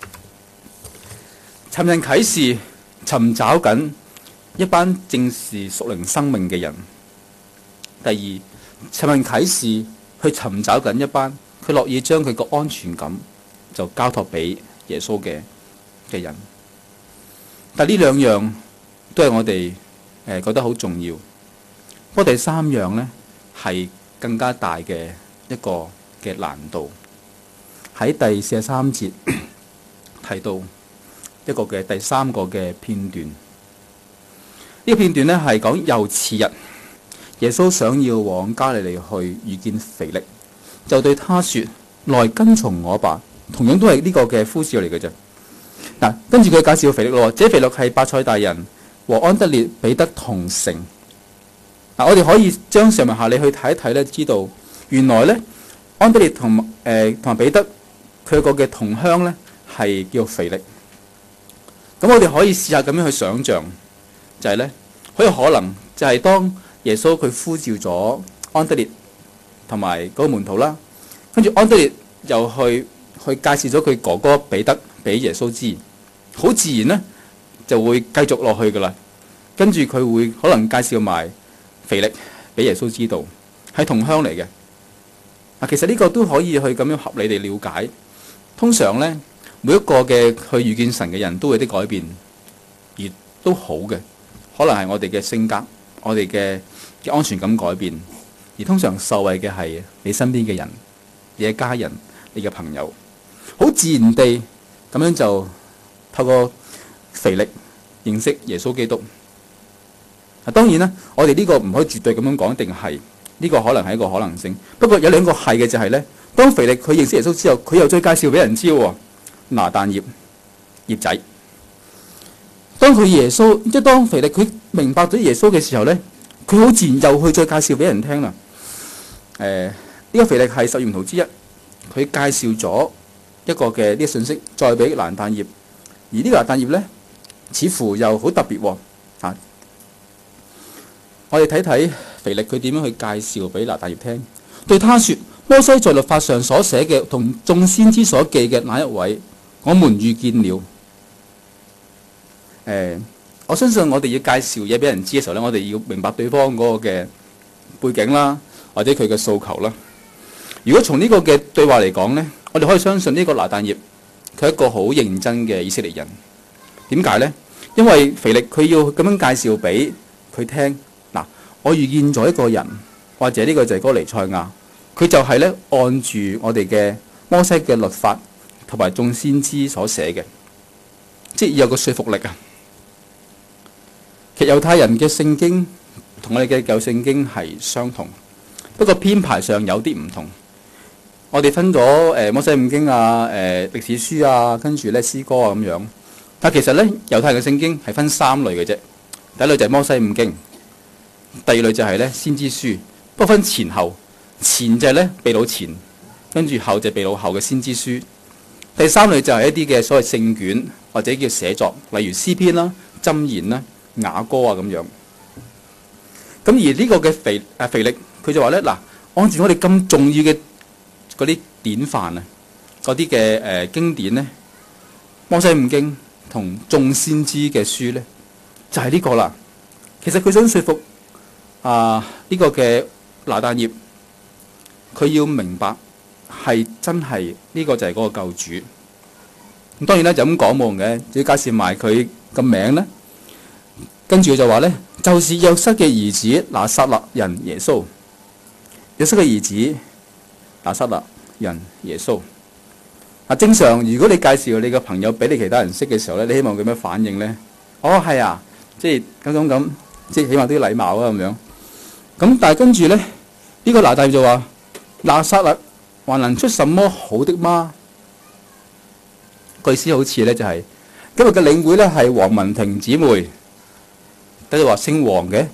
Speaker 1: 尋人啟示，尋找緊一班正視屬靈生命嘅人。第二，尋人啟示，去尋找緊一班佢樂意將佢個安全感就交託俾耶穌嘅嘅人。但呢兩樣都係我哋誒、呃、覺得好重要。不過第三樣呢，係更加大嘅一個嘅難度。喺第四十三節提到一個嘅第三個嘅片段。呢、這個片段呢，係講又次日，耶穌想要往加利利去遇見腓力，就對他說：來跟從我吧。同樣都係呢個嘅呼召嚟嘅啫。嗱，跟住佢介紹腓力咯。這腓力係伯賽大人，和安德烈、彼得同城。嗱，我哋可以將上文下理去睇一睇咧，知道原來咧安德烈同誒同埋彼得佢個嘅同鄉咧係叫腓力。咁我哋可以試下咁樣去想像，就係咧，好有可能就係當耶穌佢呼召咗安德烈同埋嗰個門徒啦，跟住安德烈又去去介紹咗佢哥哥彼得俾耶穌知，好自然咧就會繼續落去噶啦。跟住佢會可能介紹埋腓力俾耶穌知道，係同鄉嚟嘅。嗱，其實呢個都可以去咁樣合理地了解。通常咧，每一個嘅去遇見神嘅人都會有啲改變，而都好嘅。可能係我哋嘅性格，我哋嘅嘅安全感改變，而通常受惠嘅係你身邊嘅人、你嘅家人、你嘅朋友，好自然地咁樣就透過腓力認識耶穌基督。啊，當然啦，我哋呢個唔可以絕對咁樣講，定係呢個可能係一個可能性。不過有兩個係嘅就係咧，當腓力佢認識耶穌之後，佢又再介紹俾人知喎。拿但業業仔，當佢耶穌即係當腓力佢明白咗耶穌嘅時候咧，佢好自然又去再介紹俾人聽啦。誒、呃，呢、這個腓力係十二門徒之一，佢介紹咗一個嘅呢個信息，再俾拿但業而呢個拿但業咧，似乎又好特別喎、啊。我哋睇睇腓力佢點樣去介紹俾拿但業聽，對他說：摩西在律法上所寫嘅同眾先知所記嘅那一位，我們遇見了。誒、呃，我相信我哋要介紹嘢俾人知嘅時候咧，我哋要明白對方嗰個嘅背景啦，或者佢嘅訴求啦。如果從呢個嘅對話嚟講咧，我哋可以相信呢個拿但業佢係一個好認真嘅以色列人。點解呢？因為腓力佢要咁樣介紹俾佢聽。嗱，我遇見咗一個人，或者呢個就係嗰個彌賽亞，佢就係咧按住我哋嘅摩西嘅律法同埋眾先知所寫嘅，即係有個說服力啊。其實猶太人嘅聖經同我哋嘅舊聖經係相同，不過編排上有啲唔同。我哋分咗誒摩西五經啊、誒歷史書啊，跟住咧詩歌啊咁樣。但其實咧猶太人嘅聖經係分三類嘅啫。第一類就係摩西五經，第二類就係咧先知書，不過分前後。前就係咧被擄前，跟住後就係被擄後嘅先知書。第三類就係一啲嘅所謂聖卷或者叫寫作，例如詩篇啦、箴言啦、雅歌啊咁樣。咁而呢個嘅腓誒腓力，佢就話咧嗱，按住我哋咁重要嘅嗰啲典範啊，嗰啲嘅誒經典咧，摩西五經同眾先知嘅書咧，就係、是、呢個啦。其實佢想說服啊呢、這個嘅拿但業，佢要明白係真係呢、這個就係嗰個救主。咁當然咧就咁講冇用嘅，要介紹埋佢個名咧。跟住就話咧，就是約瑟嘅兒子拿撒勒人耶穌。約瑟嘅兒子拿撒勒人耶穌。啊，正常如果你介紹你個朋友俾你其他人識嘅時候咧，你希望佢咩反應咧？哦，係啊，即係咁咁咁，即係起碼都要禮貌啊咁樣。咁但係跟住咧，呢、這個拿但就話：拿撒勒還能出什麼好的嗎？句詩好似咧就係、是、今日嘅領會咧係黃文婷姊妹，喺度話姓黃嘅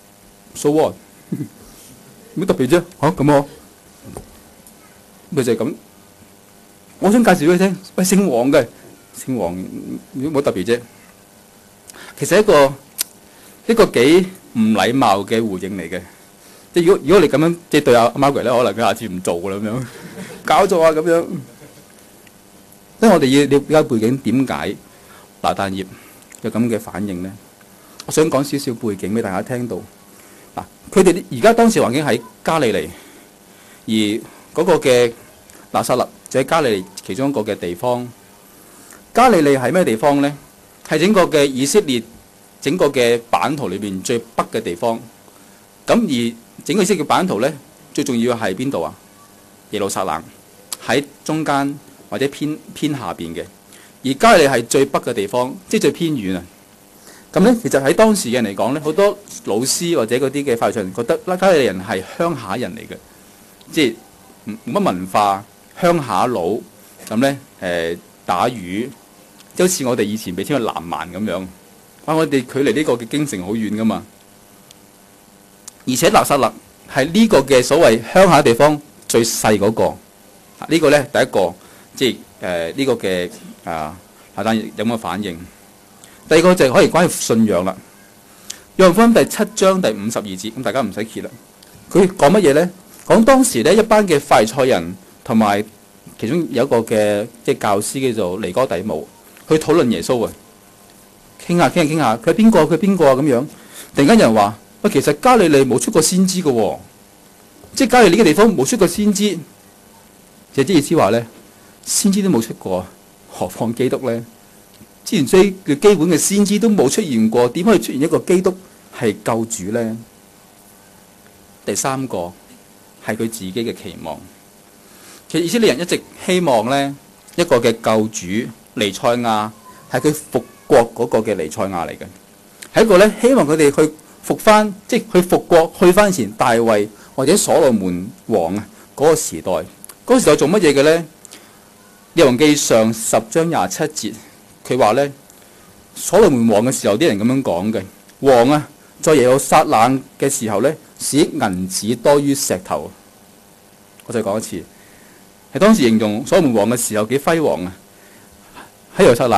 Speaker 1: ，so what？ 冇特別啫，嚇咁我咪就係咁。我想介紹俾你聽，喂，姓黃嘅，姓黃冇特別啫。其實一個一個幾唔禮貌嘅回應嚟嘅。即係如果如果你咁樣即係對阿 Margaret 咧，可能佢下次唔做㗎啦咁樣，搞錯啊咁樣。因為我哋要了解背景，點解拿但業有咁嘅反應咧？我想講少少背景俾大家聽到。嗱，佢哋而家當時環境喺加利利，而嗰個嘅拿撒勒就喺加利利其中一個嘅地方。加利利係咩地方咧？係整個嘅以色列整個嘅版圖裏邊最北嘅地方。咁而整個以色列版圖咧，最重要係邊度啊？耶路撒冷喺中間或者偏偏下邊嘅，而加利利係最北嘅地方，即係最偏遠啊。咁咧，其實喺當時嘅人嚟講咧，好多老師或者嗰啲嘅法利賽人覺得加利利人係鄉下人嚟嘅，即係冇乜文化，鄉下佬咁咧誒打魚，即好似我哋以前被稱為南蠻咁樣。哇！我哋距離呢個嘅京城好遠噶嘛，而且拿撒勒係呢個嘅所謂鄉下地方最細嗰個。呢、這個咧第一個，即係誒呢個嘅啊拿但有乜反應？第二個就係可以關於信仰啦。約翰福音第七章第五十二節，咁大家唔使揭啦。佢講乜嘢咧？講當時咧一班嘅法利賽人同埋其中有一個嘅即係教師叫做尼哥底母，去討論耶穌啊，傾下傾下傾下，佢係邊個？佢係邊個啊？咁樣突然間有人話：喂，其實加利利冇出過先知嘅喎，即係加利利嘅地方冇出過先知。就即係意思話咧，先知都冇出過，何況基督咧？之前最嘅基本嘅先知都冇出現過，點可以出現一個基督係救主咧？第三個係佢自己嘅期望。其實以色列人一直希望咧一個嘅救主彌賽亞係佢復國嗰個嘅彌賽亞嚟嘅，係一個咧希望佢哋去復翻，即係去復國，去翻前大衛或者所羅門王啊嗰個時代。嗰個時代做乜嘢嘅咧？列王記上十章廿七節。佢話咧，所羅門王嘅時候，啲人咁樣講嘅，王啊，在耶路撒冷嘅時候咧，使銀子多於石頭。我再講一次，係當時形容所羅門王嘅時候幾輝煌啊！喺耶路撒冷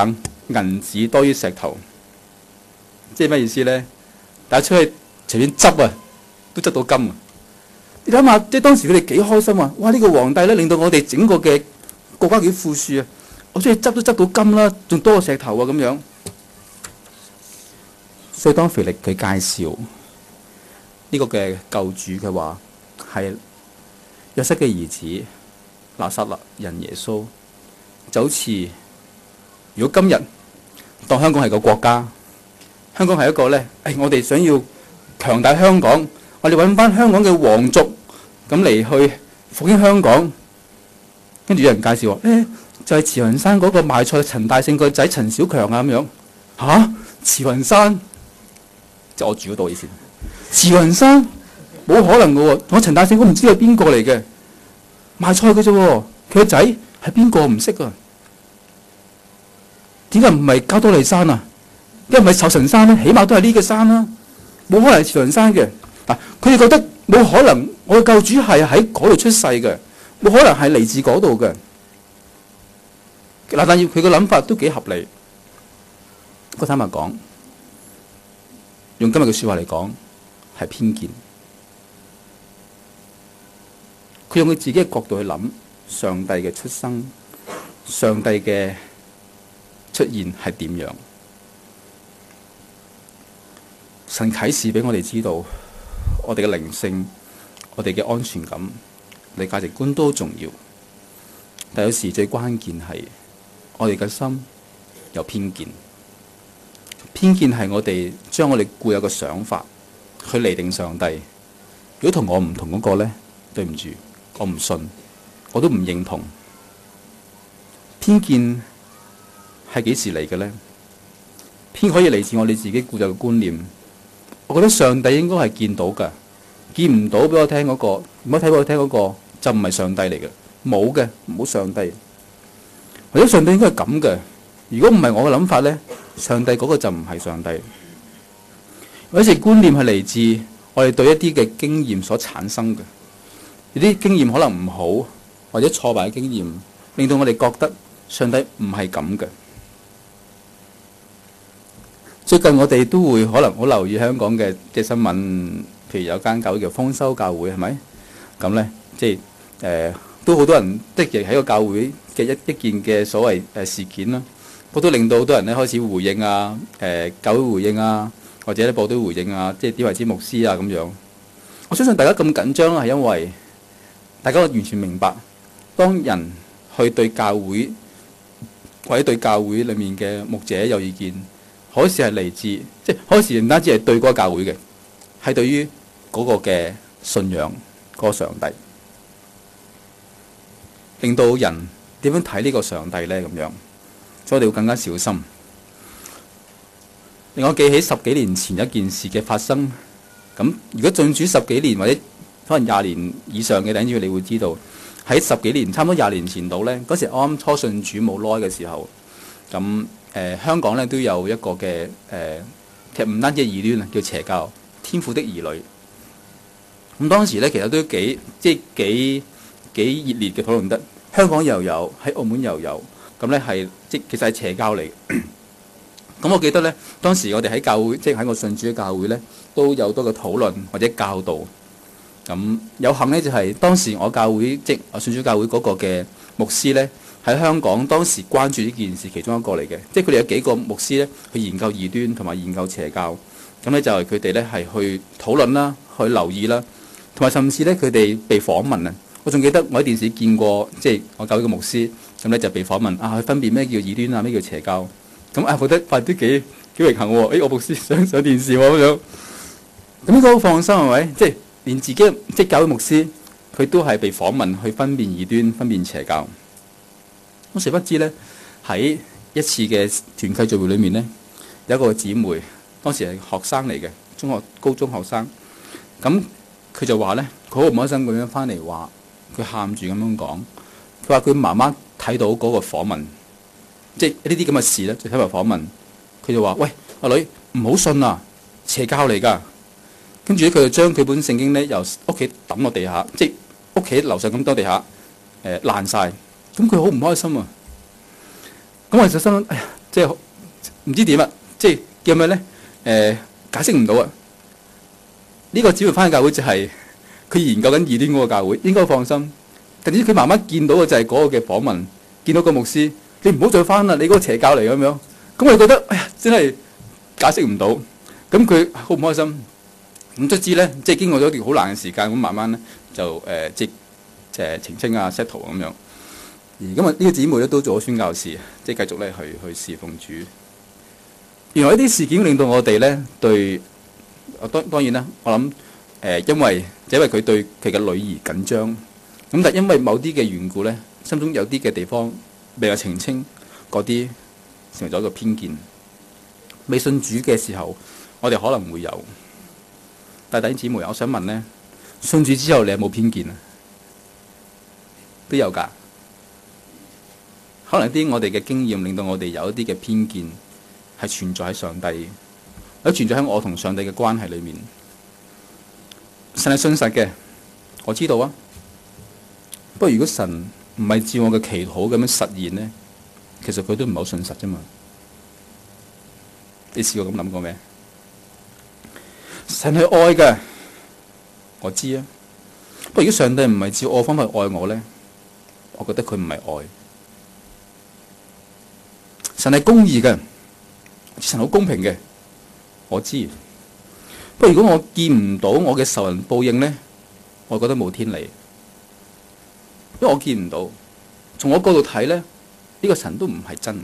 Speaker 1: 銀子多於石頭。即係咩意思咧？大家出去隨便執啊，都執到金啊！你諗下，即係當時佢哋幾開心啊！哇！呢、這個皇帝咧，令到我哋整個嘅國家幾富庶啊！我出去執都執到金啦，仲多過石頭啊！咁樣。所以當腓力佢介紹呢個嘅救主，佢話係約瑟嘅兒子拿撒勒人耶穌，就好似如果今日當香港係個國家，香港係一個咧，誒、哎、我哋想要強大香港，我哋揾翻香港嘅皇族咁嚟去復興香港，跟住有人介紹話咧，就係、是、慈雲山嗰個賣菜陳大勝個仔陳小強啊咁樣嚇，慈雲山。就我住嗰度以前，慈雲山冇可能嘅喎。我陳大勝我唔知係邊個嚟嘅，賣菜嘅啫喎。佢個仔係邊個唔識啊？點解唔係加多利山啊？點解唔係壽臣山咧？起碼都係呢個山啦、啊，冇可能係慈雲山嘅。嗱，佢哋覺得冇可能，我嘅救主係喺嗰度出世嘅，冇可能係嚟自嗰度嘅。嗱，但係佢嘅諗法都幾合理。我坦白講。用今日嘅說話嚟講，係偏見。佢用佢自己嘅角度去諗上帝嘅出生，上帝嘅出現係點樣？神啟示俾我哋知道，我哋嘅靈性、我哋嘅安全感、我哋價值觀都重要。但有時最關鍵係我哋嘅心有偏見。偏見係我哋將我哋固有嘅想法去釐定上帝。如果同我唔同嗰個呢，對唔住，我唔信，我都唔認同。偏見係幾時嚟嘅呢？偏可以嚟自我哋自己固有嘅觀念。我覺得上帝應該係見到㗎，見唔到俾我聽嗰個，唔好睇俾我聽嗰個就唔係上帝嚟嘅，冇嘅，冇上帝。或者上帝應該係咁嘅。如果唔係我嘅諗法呢，上帝嗰個就唔係上帝。有時觀念係嚟自我哋對一啲嘅經驗所產生嘅，有啲經驗可能唔好或者挫敗嘅經驗，令到我哋覺得上帝唔係咁嘅。最近我哋都會可能好留意香港嘅嘅新聞，譬如有間教會叫豐收教會，係咪？咁呢，即係誒、呃、都好多人即係喺個教會嘅一一件嘅所謂誒事件啦。我都令到好多人咧開始回應啊，誒、呃、教會回應啊，或者咧報都回應啊，即係點為之牧師啊咁樣。我相信大家咁緊張係因為大家完全明白，當人去對教會或者對教會裡面嘅牧者有意見，可時係嚟自，即係可時唔單止係對嗰個教會嘅，係對於嗰個嘅信仰嗰、嗰個上帝，令到人點樣睇呢個上帝咧咁樣。所以我哋要更加小心。令我記起十幾年前一件事嘅發生。咁如果進主十幾年或者可能廿年以上嘅，等住你會知道喺十幾年，差唔多廿年前度呢，嗰時啱啱初信主冇耐嘅時候，咁誒、呃、香港呢都有一個嘅誒、呃，其實唔單止係異端啊，叫邪教，天父的兒女。咁當時呢，其實都幾即係幾幾熱烈嘅討論得，香港又有，喺澳門又有。咁咧係即其實係邪教嚟。咁我記得咧，當時我哋喺教會，即係喺我信主嘅教會咧，都有多個討論或者教導。咁有幸咧，就係、是、當時我教會即我信主教會嗰個嘅牧師咧，喺香港當時關注呢件事其中一個嚟嘅。即係佢哋有幾個牧師咧，去研究異端同埋研究邪教。咁咧就係佢哋咧係去討論啦，去留意啦，同埋甚至咧佢哋被訪問啊。我仲記得我喺電視見過，即係我教會嘅牧師。咁咧就被訪問啊，去分辨咩叫異端啊，咩叫邪教。咁啊，覺得發啲幾幾榮幸喎！誒、哎，我牧師上上電視喎咁樣。咁呢個好放心係咪？即係連自己即係教會牧師，佢都係被訪問去分辨異端、分辨邪教。咁誰不知咧，喺一次嘅團契聚會裏面咧，有一個姊妹，當時係學生嚟嘅，中學、高中學生。咁佢就話咧，佢好唔開心咁樣翻嚟話，佢喊住咁樣講，佢話佢媽媽睇到嗰個訪問，即係呢啲咁嘅事咧，就睇埋訪問。佢就話：喂，阿女唔好信啊，邪教嚟㗎。跟住咧，佢就將佢本聖經咧由屋企抌落地下，即係屋企樓上咁多地下，誒、呃、爛晒。咁佢好唔開心啊。咁我就心諗，哎呀，即係唔知點啊，即係叫咩咧？誒、呃、解釋唔到啊！呢、這個姊妹翻去教會就係、是、佢研究緊異端嗰個教會，應該放心。但係佢媽媽見到嘅就係嗰個嘅訪問，見到個牧師，你唔好再翻啦，你嗰個邪教嚟咁樣。咁我覺得，哎呀，真係解釋唔到。咁佢好唔開心。咁卒之咧，即係經過咗一段好難嘅時間，咁慢慢咧就誒、呃、即即係澄清啊 settle 咁樣。而今日呢個姊妹咧都做咗宣教士，即係繼續咧去去侍奉主。原來呢啲事件令到我哋咧對，當當然啦，我諗誒、呃，因為就因為佢對佢嘅女兒緊張，咁但係因為某啲嘅緣故咧，心中有啲嘅地方未有澄清，嗰啲成為咗一個偏見。未信主嘅時候，我哋可能會有，但係弟兄姊妹，我想問咧，信主之後你有冇偏見啊？都有㗎，可能啲我哋嘅經驗令到我哋有一啲嘅偏見。係存在喺上帝，或者存在喺我同上帝嘅關係裏面。神係信實嘅，我知道啊。不過如果神唔係照我嘅祈禱咁樣實現呢，其實佢都唔係好信實啫嘛。你試過咁諗過咩？神係愛嘅，我知啊。不過如果上帝唔係照我方法愛我呢，我覺得佢唔係愛。神係公義嘅。神好公平嘅，我知。不過如果我見唔到我嘅仇人報應呢，我覺得冇天理，因為我見唔到。從我角度睇呢，呢、呢個神都唔係真。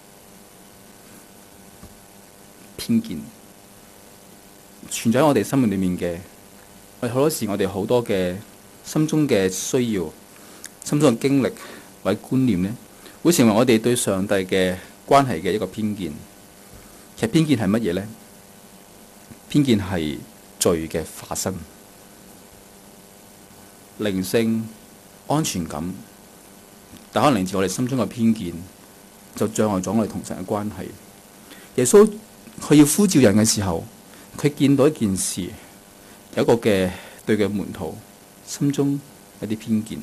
Speaker 1: 偏見存在喺我哋生命裏面嘅，我哋好多時我哋好多嘅心中嘅需要、心中嘅經歷或者觀念呢，會成為我哋對上帝嘅關係嘅一個偏見。其實偏見係乜嘢呢？偏見係罪嘅化身，靈性安全感，但可能嚟自我哋心中嘅偏見，就障礙咗我哋同神嘅關係。耶穌佢要呼召人嘅時候，佢見到一件事，有一個嘅對嘅門徒心中有啲偏見，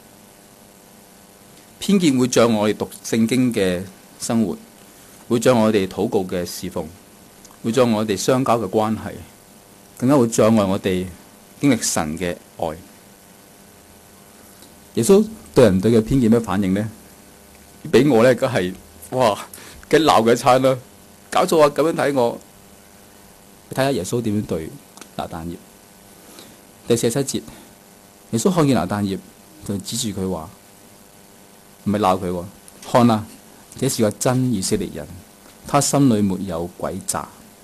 Speaker 1: 偏見會障礙我哋讀聖經嘅生活。會障礙我哋禱告嘅侍奉，會障礙我哋相交嘅關係，更加會障礙我哋經歷神嘅愛。耶穌對人對嘅偏見咩反應呢？俾我咧，梗係哇，梗鬧佢一餐啦！搞錯啊，咁樣睇我。你睇下耶穌點樣對拿但業。第四十七節，耶穌看見拿但業，就指住佢話：唔係鬧佢喎，看啊！這是個真以色列人，他心裏沒有詭詐。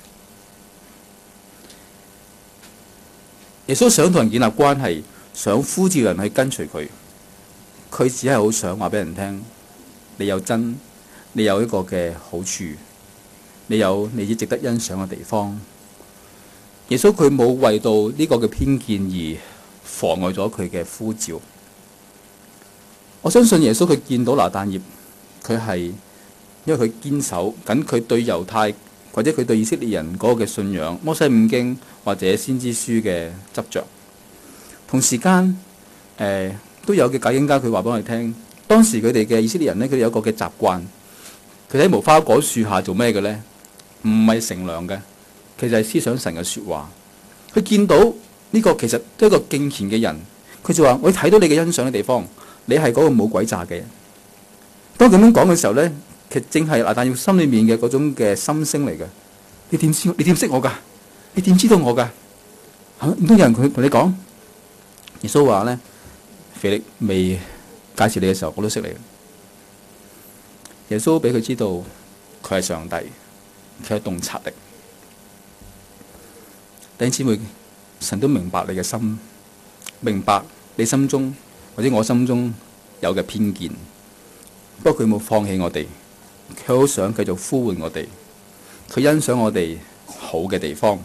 Speaker 1: 耶穌想同人建立關係，想呼召人去跟隨佢，佢只係好想話俾人聽：你有真，你有一個嘅好處，你有你值得欣賞嘅地方。耶穌佢冇為到呢個嘅偏見而妨礙咗佢嘅呼召。我相信耶穌佢見到拿但業。佢係因為佢堅守緊佢對猶太或者佢對以色列人嗰個嘅信仰，摩西五經或者先知書嘅執着。同時間誒、呃、都有嘅解經家佢話俾我哋聽，當時佢哋嘅以色列人呢，佢哋有一個嘅習慣，佢喺無花果樹下做咩嘅呢？唔係乘涼嘅，其實係思想神嘅説話。佢見到呢個其實都係一個敬虔嘅人，佢就話：我睇到你嘅欣賞嘅地方，你係嗰個冇詭詐嘅。當咁樣講嘅時候咧，其實正係拿但業心裏面嘅嗰種嘅心聲嚟嘅。你點知？你點識我噶？你點知道我噶？嚇唔通有人佢同你講？耶穌話咧，腓力未介紹你嘅時候，我都識你。耶穌俾佢知道佢係上帝，佢有洞察力。弟兄姊妹，神都明白你嘅心，明白你心中或者我心中有嘅偏見。不過佢冇放棄我哋，佢好想繼續呼喚我哋，佢欣賞我哋好嘅地方。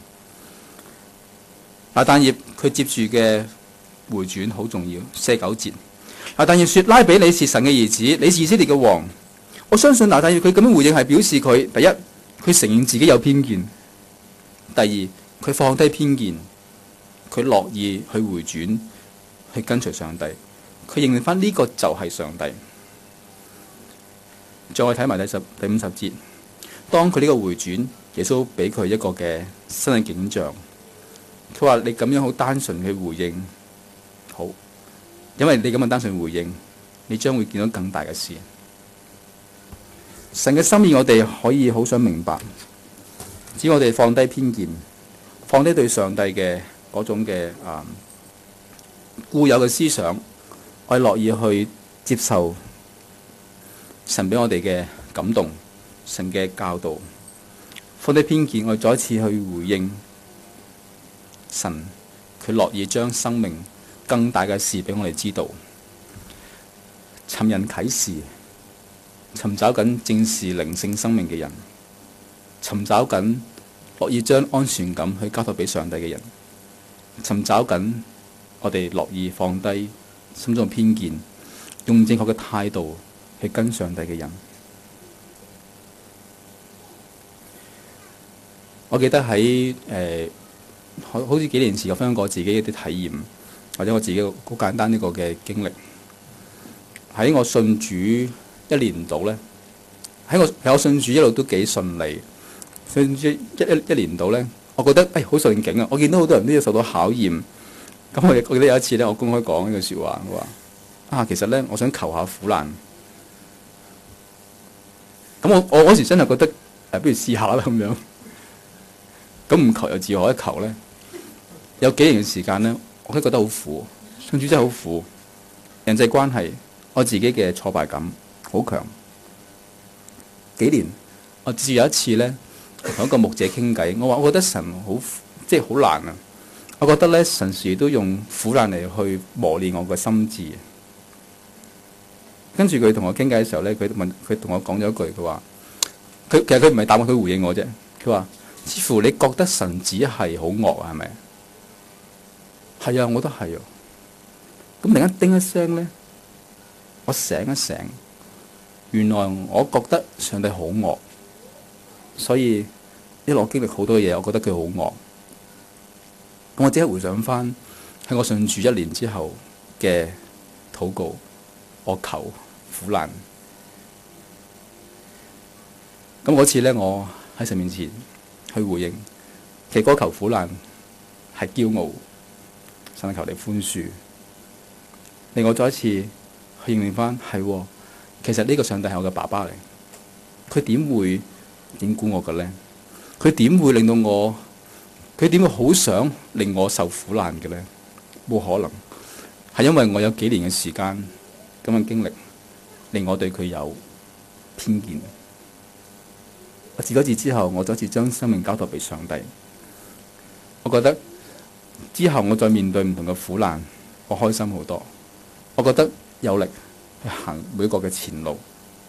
Speaker 1: 拿但業佢接住嘅回轉好重要，四十九節。拿但業說：拉比，你是神嘅兒子，你是以色列嘅王。我相信拿但業佢咁樣回應係表示佢第一，佢承認自己有偏見；第二，佢放低偏見，佢樂意去回轉，去跟隨上帝。佢認認翻呢個就係上帝。再睇埋第十第五十節， 當佢呢個回轉，耶穌俾佢一個嘅新嘅景象。佢話：你咁樣好單純嘅回應，好，因為你咁樣單純回應，你將會見到更大嘅事。神嘅心意我哋可以好想明白，只要我哋放低偏見，放低對上帝嘅嗰種嘅啊、嗯、固有嘅思想，我哋樂意去接受神俾我哋嘅感動，神嘅教導，放低偏見，我哋再一次去回應神，佢樂意將生命更大嘅事俾我哋知道。尋人啟示，尋找緊正視靈性生命嘅人，尋找緊樂意將安全感去交託俾上帝嘅人，尋找緊我哋樂意放低心中嘅偏見，用正確嘅態度去跟上帝嘅人。我記得喺誒好好似幾年前我分享過自己一啲體驗，或者我自己好簡單呢個嘅經歷。喺我信主一年度咧，喺我喺我信主一路都幾順利。信主一一一年度咧，我覺得誒好順境啊！我見到好多人都要受到考驗。咁我我記得有一次咧，我公開講呢句説話，我話啊，其實咧，我想求下苦難。咁我我嗰時真係覺得誒、啊，不如試下啦咁樣。咁唔求又自何一求咧？有幾年嘅時間咧，我都覺得好苦，信主真係好苦。人際關係，我自己嘅挫敗感好強。幾年，我至有一次咧，同一個牧者傾偈，我話我覺得神好即係好難啊！我覺得咧，神時都用苦難嚟去磨練我個心智。跟住佢同我傾偈嘅時候咧，佢問佢同我講咗一句，佢話：佢其實佢唔係答我，佢回應我啫。佢話：似乎你覺得神只係好惡啊？係咪？係啊，我都係啊。咁突然間叮一聲咧，我醒一醒，原來我覺得上帝好惡，所以一路經歷好多嘢，我覺得佢好惡。咁我即刻回想翻喺我信主一年之後嘅禱告，我求苦難。咁嗰次咧，我喺神面前去回應，其實嗰求苦難係驕傲，神求你寬恕。令我再一次去認定翻，係其實呢個上帝係我嘅爸爸嚟，佢點會點估我嘅咧？佢點會令到我？佢點會好想令我受苦難嘅咧？冇可能，係因為我有幾年嘅時間咁嘅經歷，令我對佢有偏見。我自嗰次之後，我再一次將生命交託俾上帝。我覺得之後我再面對唔同嘅苦難，我開心好多。我覺得有力去行每個嘅前路。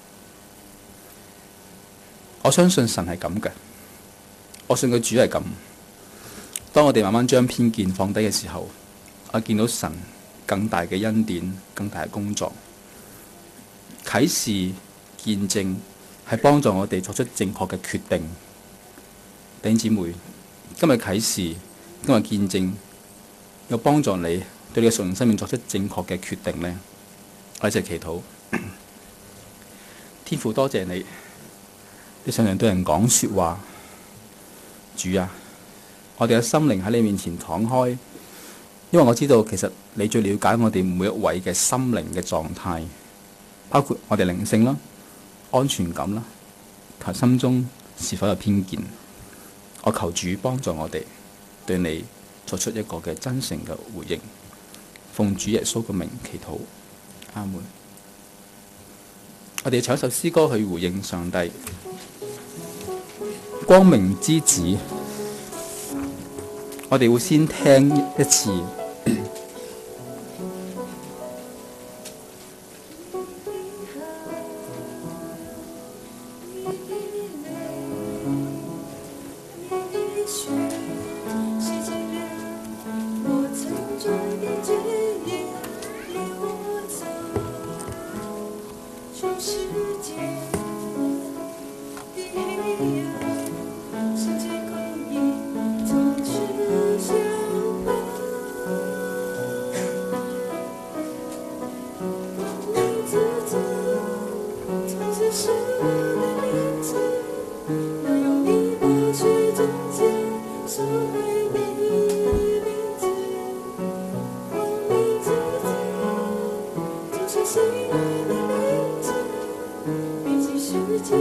Speaker 1: 我相信神係咁嘅，我信佢主係咁。當我哋慢慢將偏見放低嘅時候，我見到神更大嘅恩典、更大嘅工作、啟示、見證，係幫助我哋作出正確嘅決定。弟兄姊妹，今日啟示、今日見證，有幫助你對你嘅屬靈生命作出正確嘅決定呢？我一齊祈禱。天父，多謝你，你常常對人講說話。主啊，我哋嘅心靈喺你面前敞開，因為我知道其實你最了解我哋每一位嘅心靈嘅狀態，包括我哋靈性啦、安全感啦，同心中是否有偏見。我求主幫助我哋對你作出一個嘅真誠嘅回應。奉主耶穌嘅名祈禱，阿門。我哋唱一首詩歌去回應上帝。光明之子，我哋會先聽一次。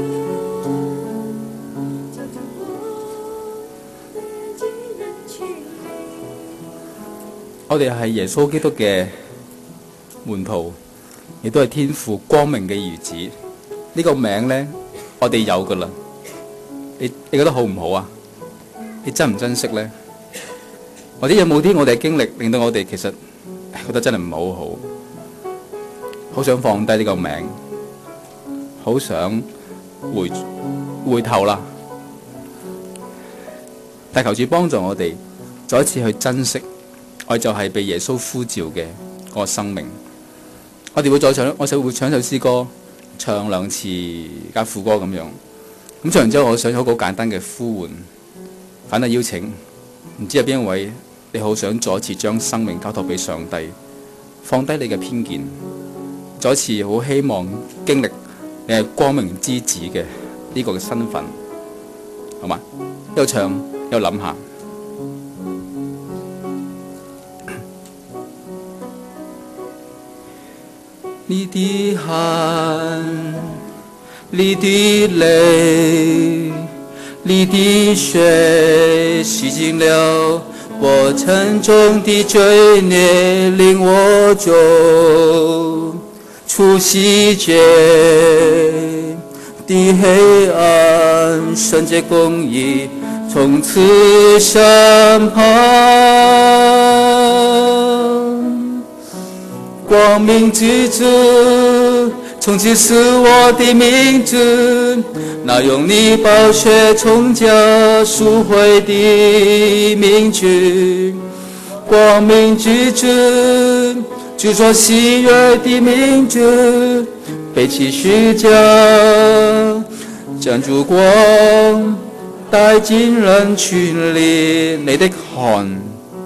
Speaker 1: 我哋係耶穌基督嘅門徒，亦都係天父光明嘅兒子。呢個名呢，我哋有噶啦。你你覺得好唔好啊？你珍唔珍惜呢？或者有冇啲我哋嘅經歷令到我哋其實覺得真係唔係好好，好想放低呢個名，好想回回頭啦。但求主幫助我哋再一次去珍惜。我就係被耶穌呼召嘅嗰個生命。我哋會再唱，我就會唱首詩歌，唱兩次加副歌咁樣。咁唱完之後，我想好好簡單嘅呼喚，反正邀請，唔知有邊一位你好想再一次將生命交託俾上帝，放低你嘅偏見，再一次好希望經歷你係光明之子嘅呢個嘅身份，好嘛？一路唱，一路諗下。你的汗，你的淚，你的血洗淨了我沉重的罪孽，令我走出世界的黑暗，聖潔公義從此身旁。光明之子，從此是我的名字，那用你寶血從家贖回的名字。光明之子，主所喜悅的名字，背起十架，將燭光帶進人群裏。你的汗，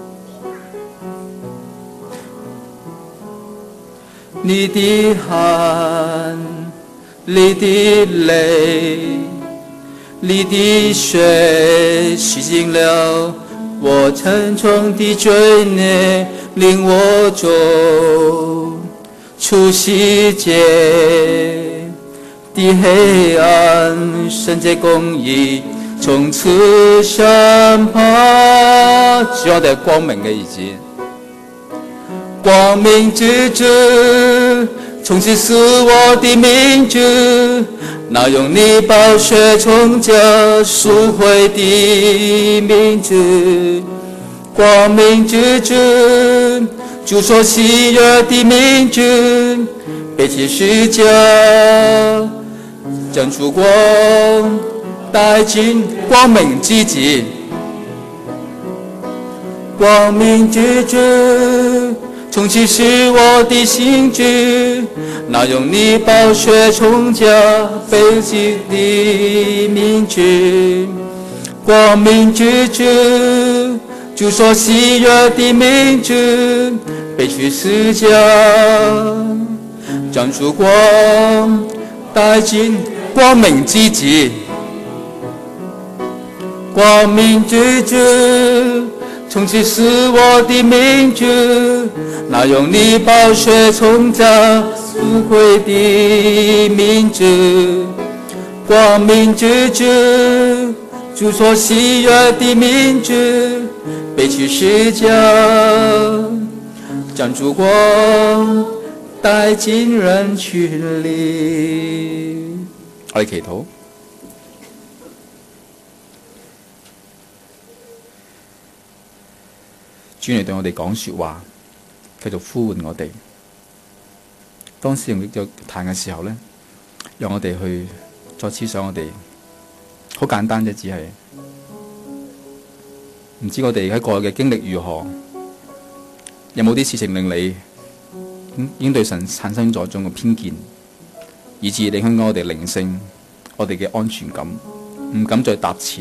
Speaker 1: 你的汗，你的淚，你的血洗淨了我沉重的罪孽，令我走出世界的黑暗，聖潔公義從此身旁。主，我哋係光明嘅兒子。光明之子，從此是我的名字，那用你寶血從家贖回的名字。光明之子，主所喜悅的名字，背起十架，將燭光帶進光明之子。光明之子，從此是我的心志，那用你寶血從家背起的名字。光明之子，主所喜悅的名字，背起十架，將燭光帶進光明之子。光明之子，從此是我的名字，那用你寶血從家贖回的名字。光明之子，主所喜悅的名字，背起十架，將燭光帶進人群裏。我哋祈禱。主嚟對我哋講說話，繼續呼喚我哋。當使用呢個彈嘅時候呢，讓我哋去再思想我哋，好簡單啫，只係唔知我哋喺過去嘅經歷如何，有冇啲事情令你已經對神產生咗一種嘅偏見，以致影響我哋靈性、我哋嘅安全感，唔敢再踏前。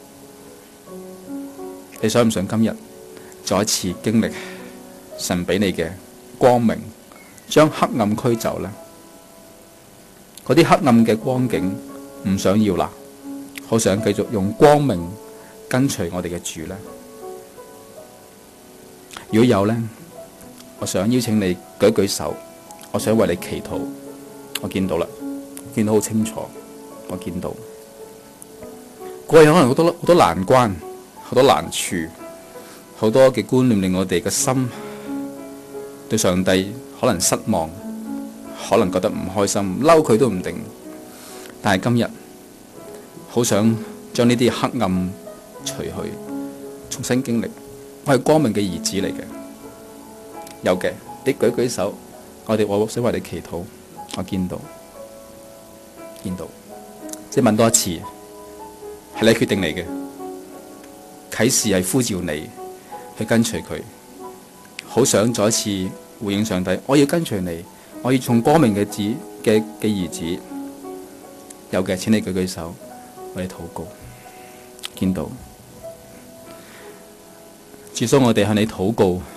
Speaker 1: 你想唔想今日再一次經歷神俾你嘅光明，將黑暗驅走呢？嗰啲黑暗嘅光景唔想要啦，好想繼續用光明跟隨我哋嘅主呢？如果有呢，我想邀請你舉舉手，我想為你祈禱。我見到啦，見到好清楚， 我見到過去可能好多好多難關，好多難處，好多嘅觀念令我哋嘅心對上帝可能失望，可能覺得唔開心，嬲佢都唔定。但係今日好想將呢啲黑暗除去，重新經歷我係光明嘅兒子嚟嘅。有嘅，你舉舉手，我哋我想為你祈禱。我見到見到，即係問多一次，係你決定嚟嘅。啟示係呼召你去跟隨佢，好想再一次回應上帝，我要跟隨你，我要從光明嘅子嘅嘅兒子。有嘅，請你舉舉手，我哋禱告。見到主，所以我哋向你禱告，